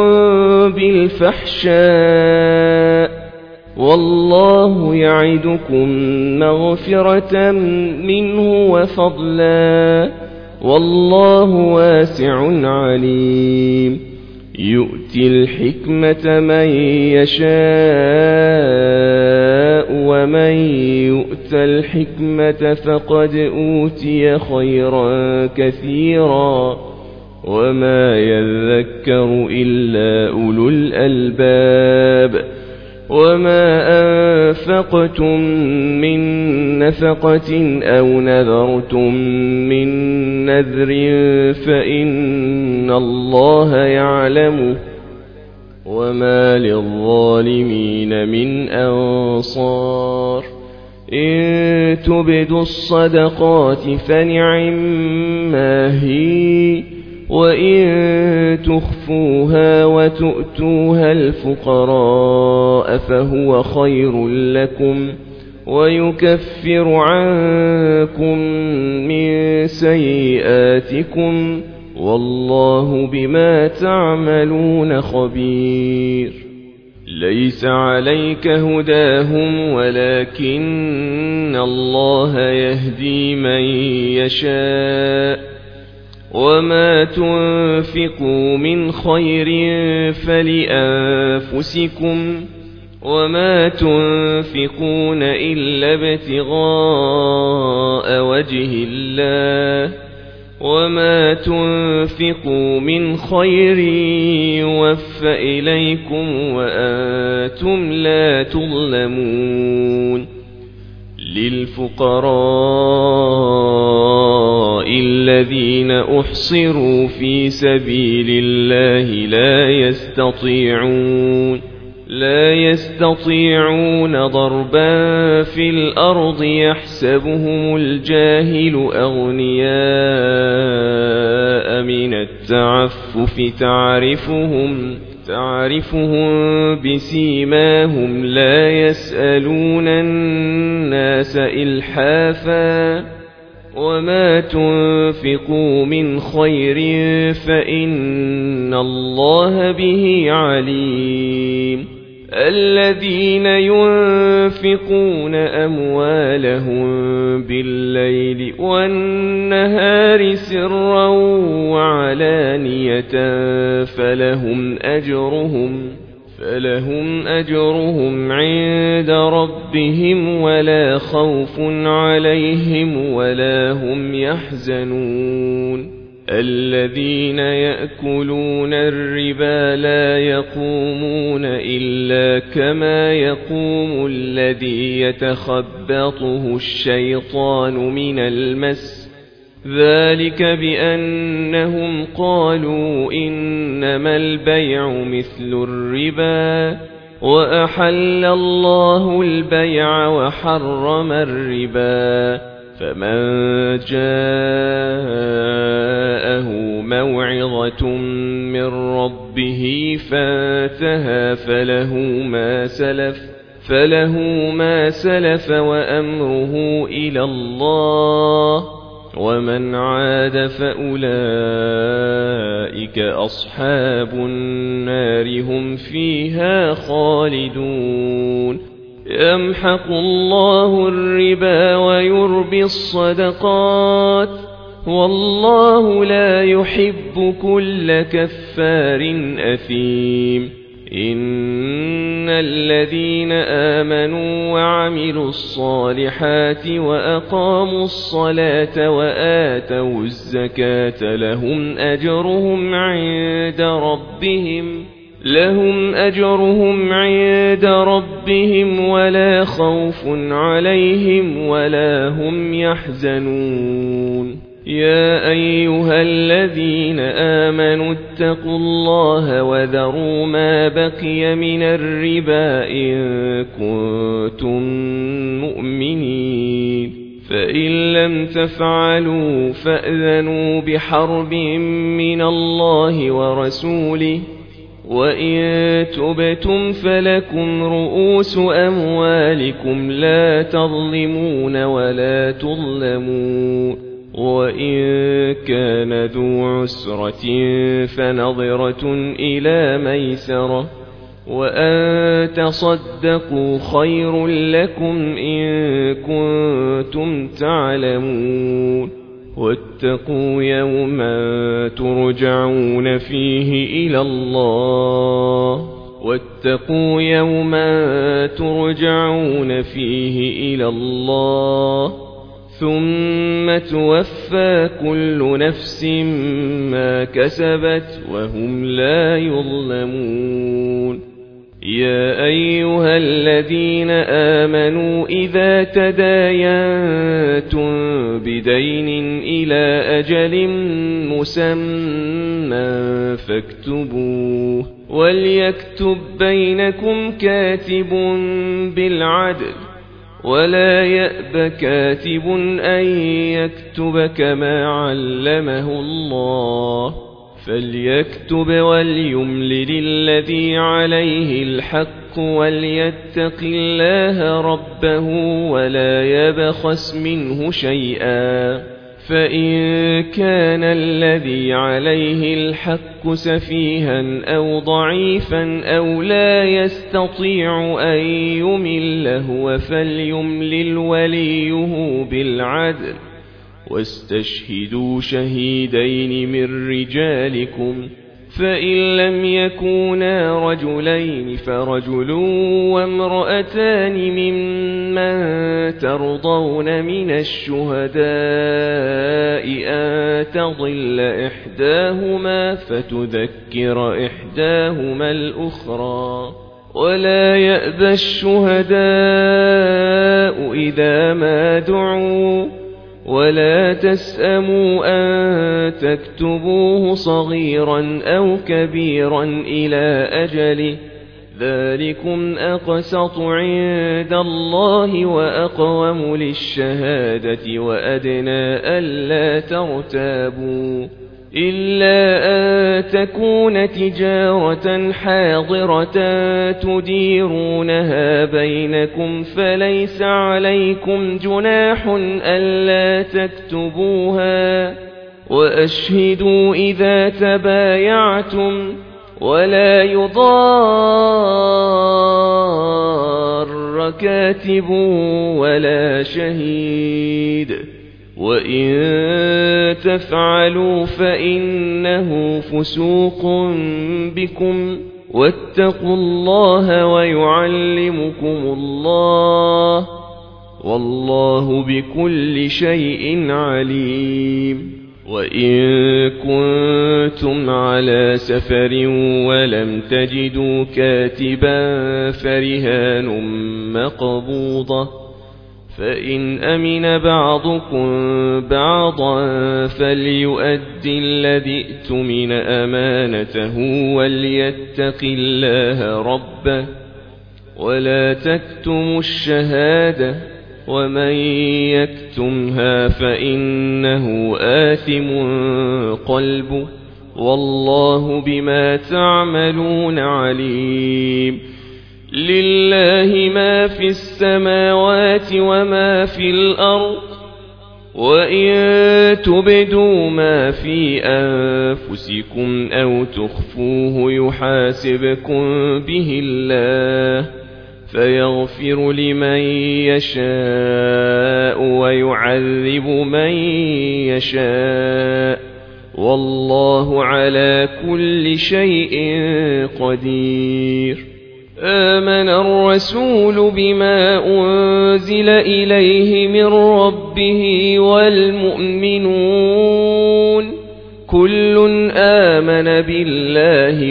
بالفحشاء والله يعدكم مغفرة منه وفضلا والله واسع عليم يؤتي الحكمة من يشاء ومن يؤت الحكمة فقد أوتي خيرا كثيرا وما يذكر إلا أولو الألباب وما أنفقتم من نفقة أو نذرتم من نذر فإن الله يعلمه وما للظالمين من أنصار إن تبدوا الصدقات فنعما هي وإن تخفوها وتؤتوها الفقراء فهو خير لكم ويكفر عنكم من سيئاتكم والله بما تعملون خبير ليس عليك هداهم ولكن الله يهدي من يشاء وما تنفقوا من خير فلأنفسكم وما تنفقون إلا ابتغاء وجه الله وما تنفقوا من خير يوفى إليكم وأنتم لا تظلمون للفقراء الذين أحصروا في سبيل الله لا يستطيعون ضربا في الأرض يحسبهم الجاهل أغنياء من التعفف تعرفهم بسيماهم لا يسألون الناس إلحافا وما تنفقوا من خير فإن الله به عليم الذين ينفقون أموالهم بالليل والنهار سرا وعلانية فلهم أجرهم عند ربهم ولا خوف عليهم ولا هم يحزنون الذين يأكلون الربا لا يقومون إلا كما يقوم الذي يتخبطه الشيطان من المس، ذلك بأنهم قالوا إنما البيع مثل الربا وأحل الله البيع وحرم الربا، فمن جاءه موعظة من ربه فانتهى فله ما سلف وأمره إلى الله، ومن عاد فأولئك أصحاب النار هم فيها خالدون. يمحق الله الربا ويربي الصدقات، والله لا يحب كل كفار أثيم. إن الذين آمنوا وعملوا الصالحات وأقاموا الصلاة وآتوا الزكاة لهم أجرهم عند ربهم ولا خوف عليهم ولا هم يحزنون. يا أيها الذين آمنوا اتقوا الله وذروا ما بقي من الربا إن كنتم مؤمنين، فإن لم تفعلوا فأذنوا بحرب من الله ورسوله، وإن تبتم فلكم رؤوس أموالكم لا تظلمون ولا تظلمون. وإن كان ذو عسرة فنظرة إلى ميسرة، وأن تصدقوا خير لكم إن كنتم تعلمون. واتقوا يوما ترجعون فيه إلى الله ثم توفى كل نفس ما كسبت وهم لا يظلمون. يا أيها الذين آمنوا إذا تداينتم بدين إلى أجل مسمى فاكتبوه، وليكتب بينكم كاتب بالعدل، ولا يأب كاتب أن يكتب كما علمه الله، فليكتب وليملل الذي عليه الحق وليتق الله ربه ولا يبخس منه شيئا، فإن كان الذي عليه الحق سفيها أو ضعيفا أو لا يستطيع أن يمل هو فليملل وليه بالعدل، واستشهدوا شهيدين من رجالكم، فإن لم يكونا رجلين فرجل وامرأتان ممن ترضون من الشهداء أن تضل إحداهما فتذكر إحداهما الأخرى، ولا يأبى الشهداء إذا ما دعوا، ولا تسأموا أن تكتبوه صغيرا أو كبيرا إلى أجله، ذلكم أقسط عند الله وأقوم للشهادة وأدنى ألا ترتابوا، إلا أن تكون تجارة حاضرة تديرونها بينكم فليس عليكم جناح ألا تكتبوها، وأشهدوا إذا تبايعتم، ولا يضار كاتب ولا شهيد، وإن تفعلوا فإنه فسوق بكم، واتقوا الله ويعلمكم الله، والله بكل شيء عليم. وإن كنتم على سفر ولم تجدوا كاتبا فرهان مقبوضة، فإن أمن بعضكم بعضا فليؤدي الذي ائتمن أمانته وليتق الله ربه ولا تكتموا الشهادة، ومن يكتمها فإنه آثم قلبه والله بما تعملون عليم. لله ما في السماوات وما في الأرض، وإن تبدوا ما في أنفسكم أو تخفوه يحاسبكم به الله فيغفر لمن يشاء ويعذب من يشاء، والله على كل شيء قدير. آمن الرسول بما أنزل إليه من ربه والمؤمنون كل آمن بالله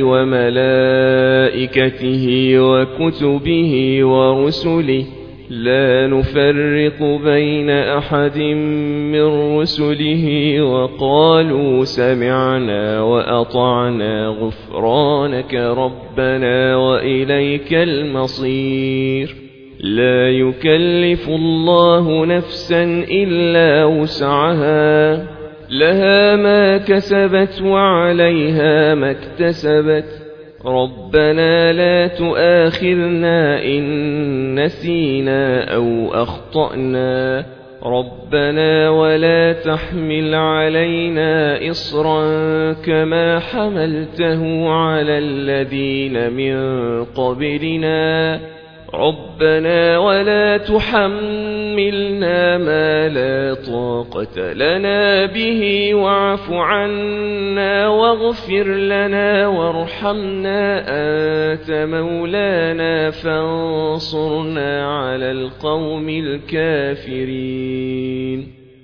وملائكته وكتبه ورسله لا نفرق بين أحد من رسله وقالوا سمعنا وأطعنا غفرانك ربنا وإليك المصير. لا يكلف الله نفسا إلا وسعها، لها ما كسبت وعليها ما اكتسبت. ربنا لا تؤاخذنا إن نسينا أو أخطأنا، ربنا ولا تحمل علينا إصرا كما حملته على الذين من قبلنا، ربنا ولا تحملنا ما لا طاقة لنا به واعف عنا واغفر لنا وارحمنا أنت مولانا فانصرنا على القوم الكافرين.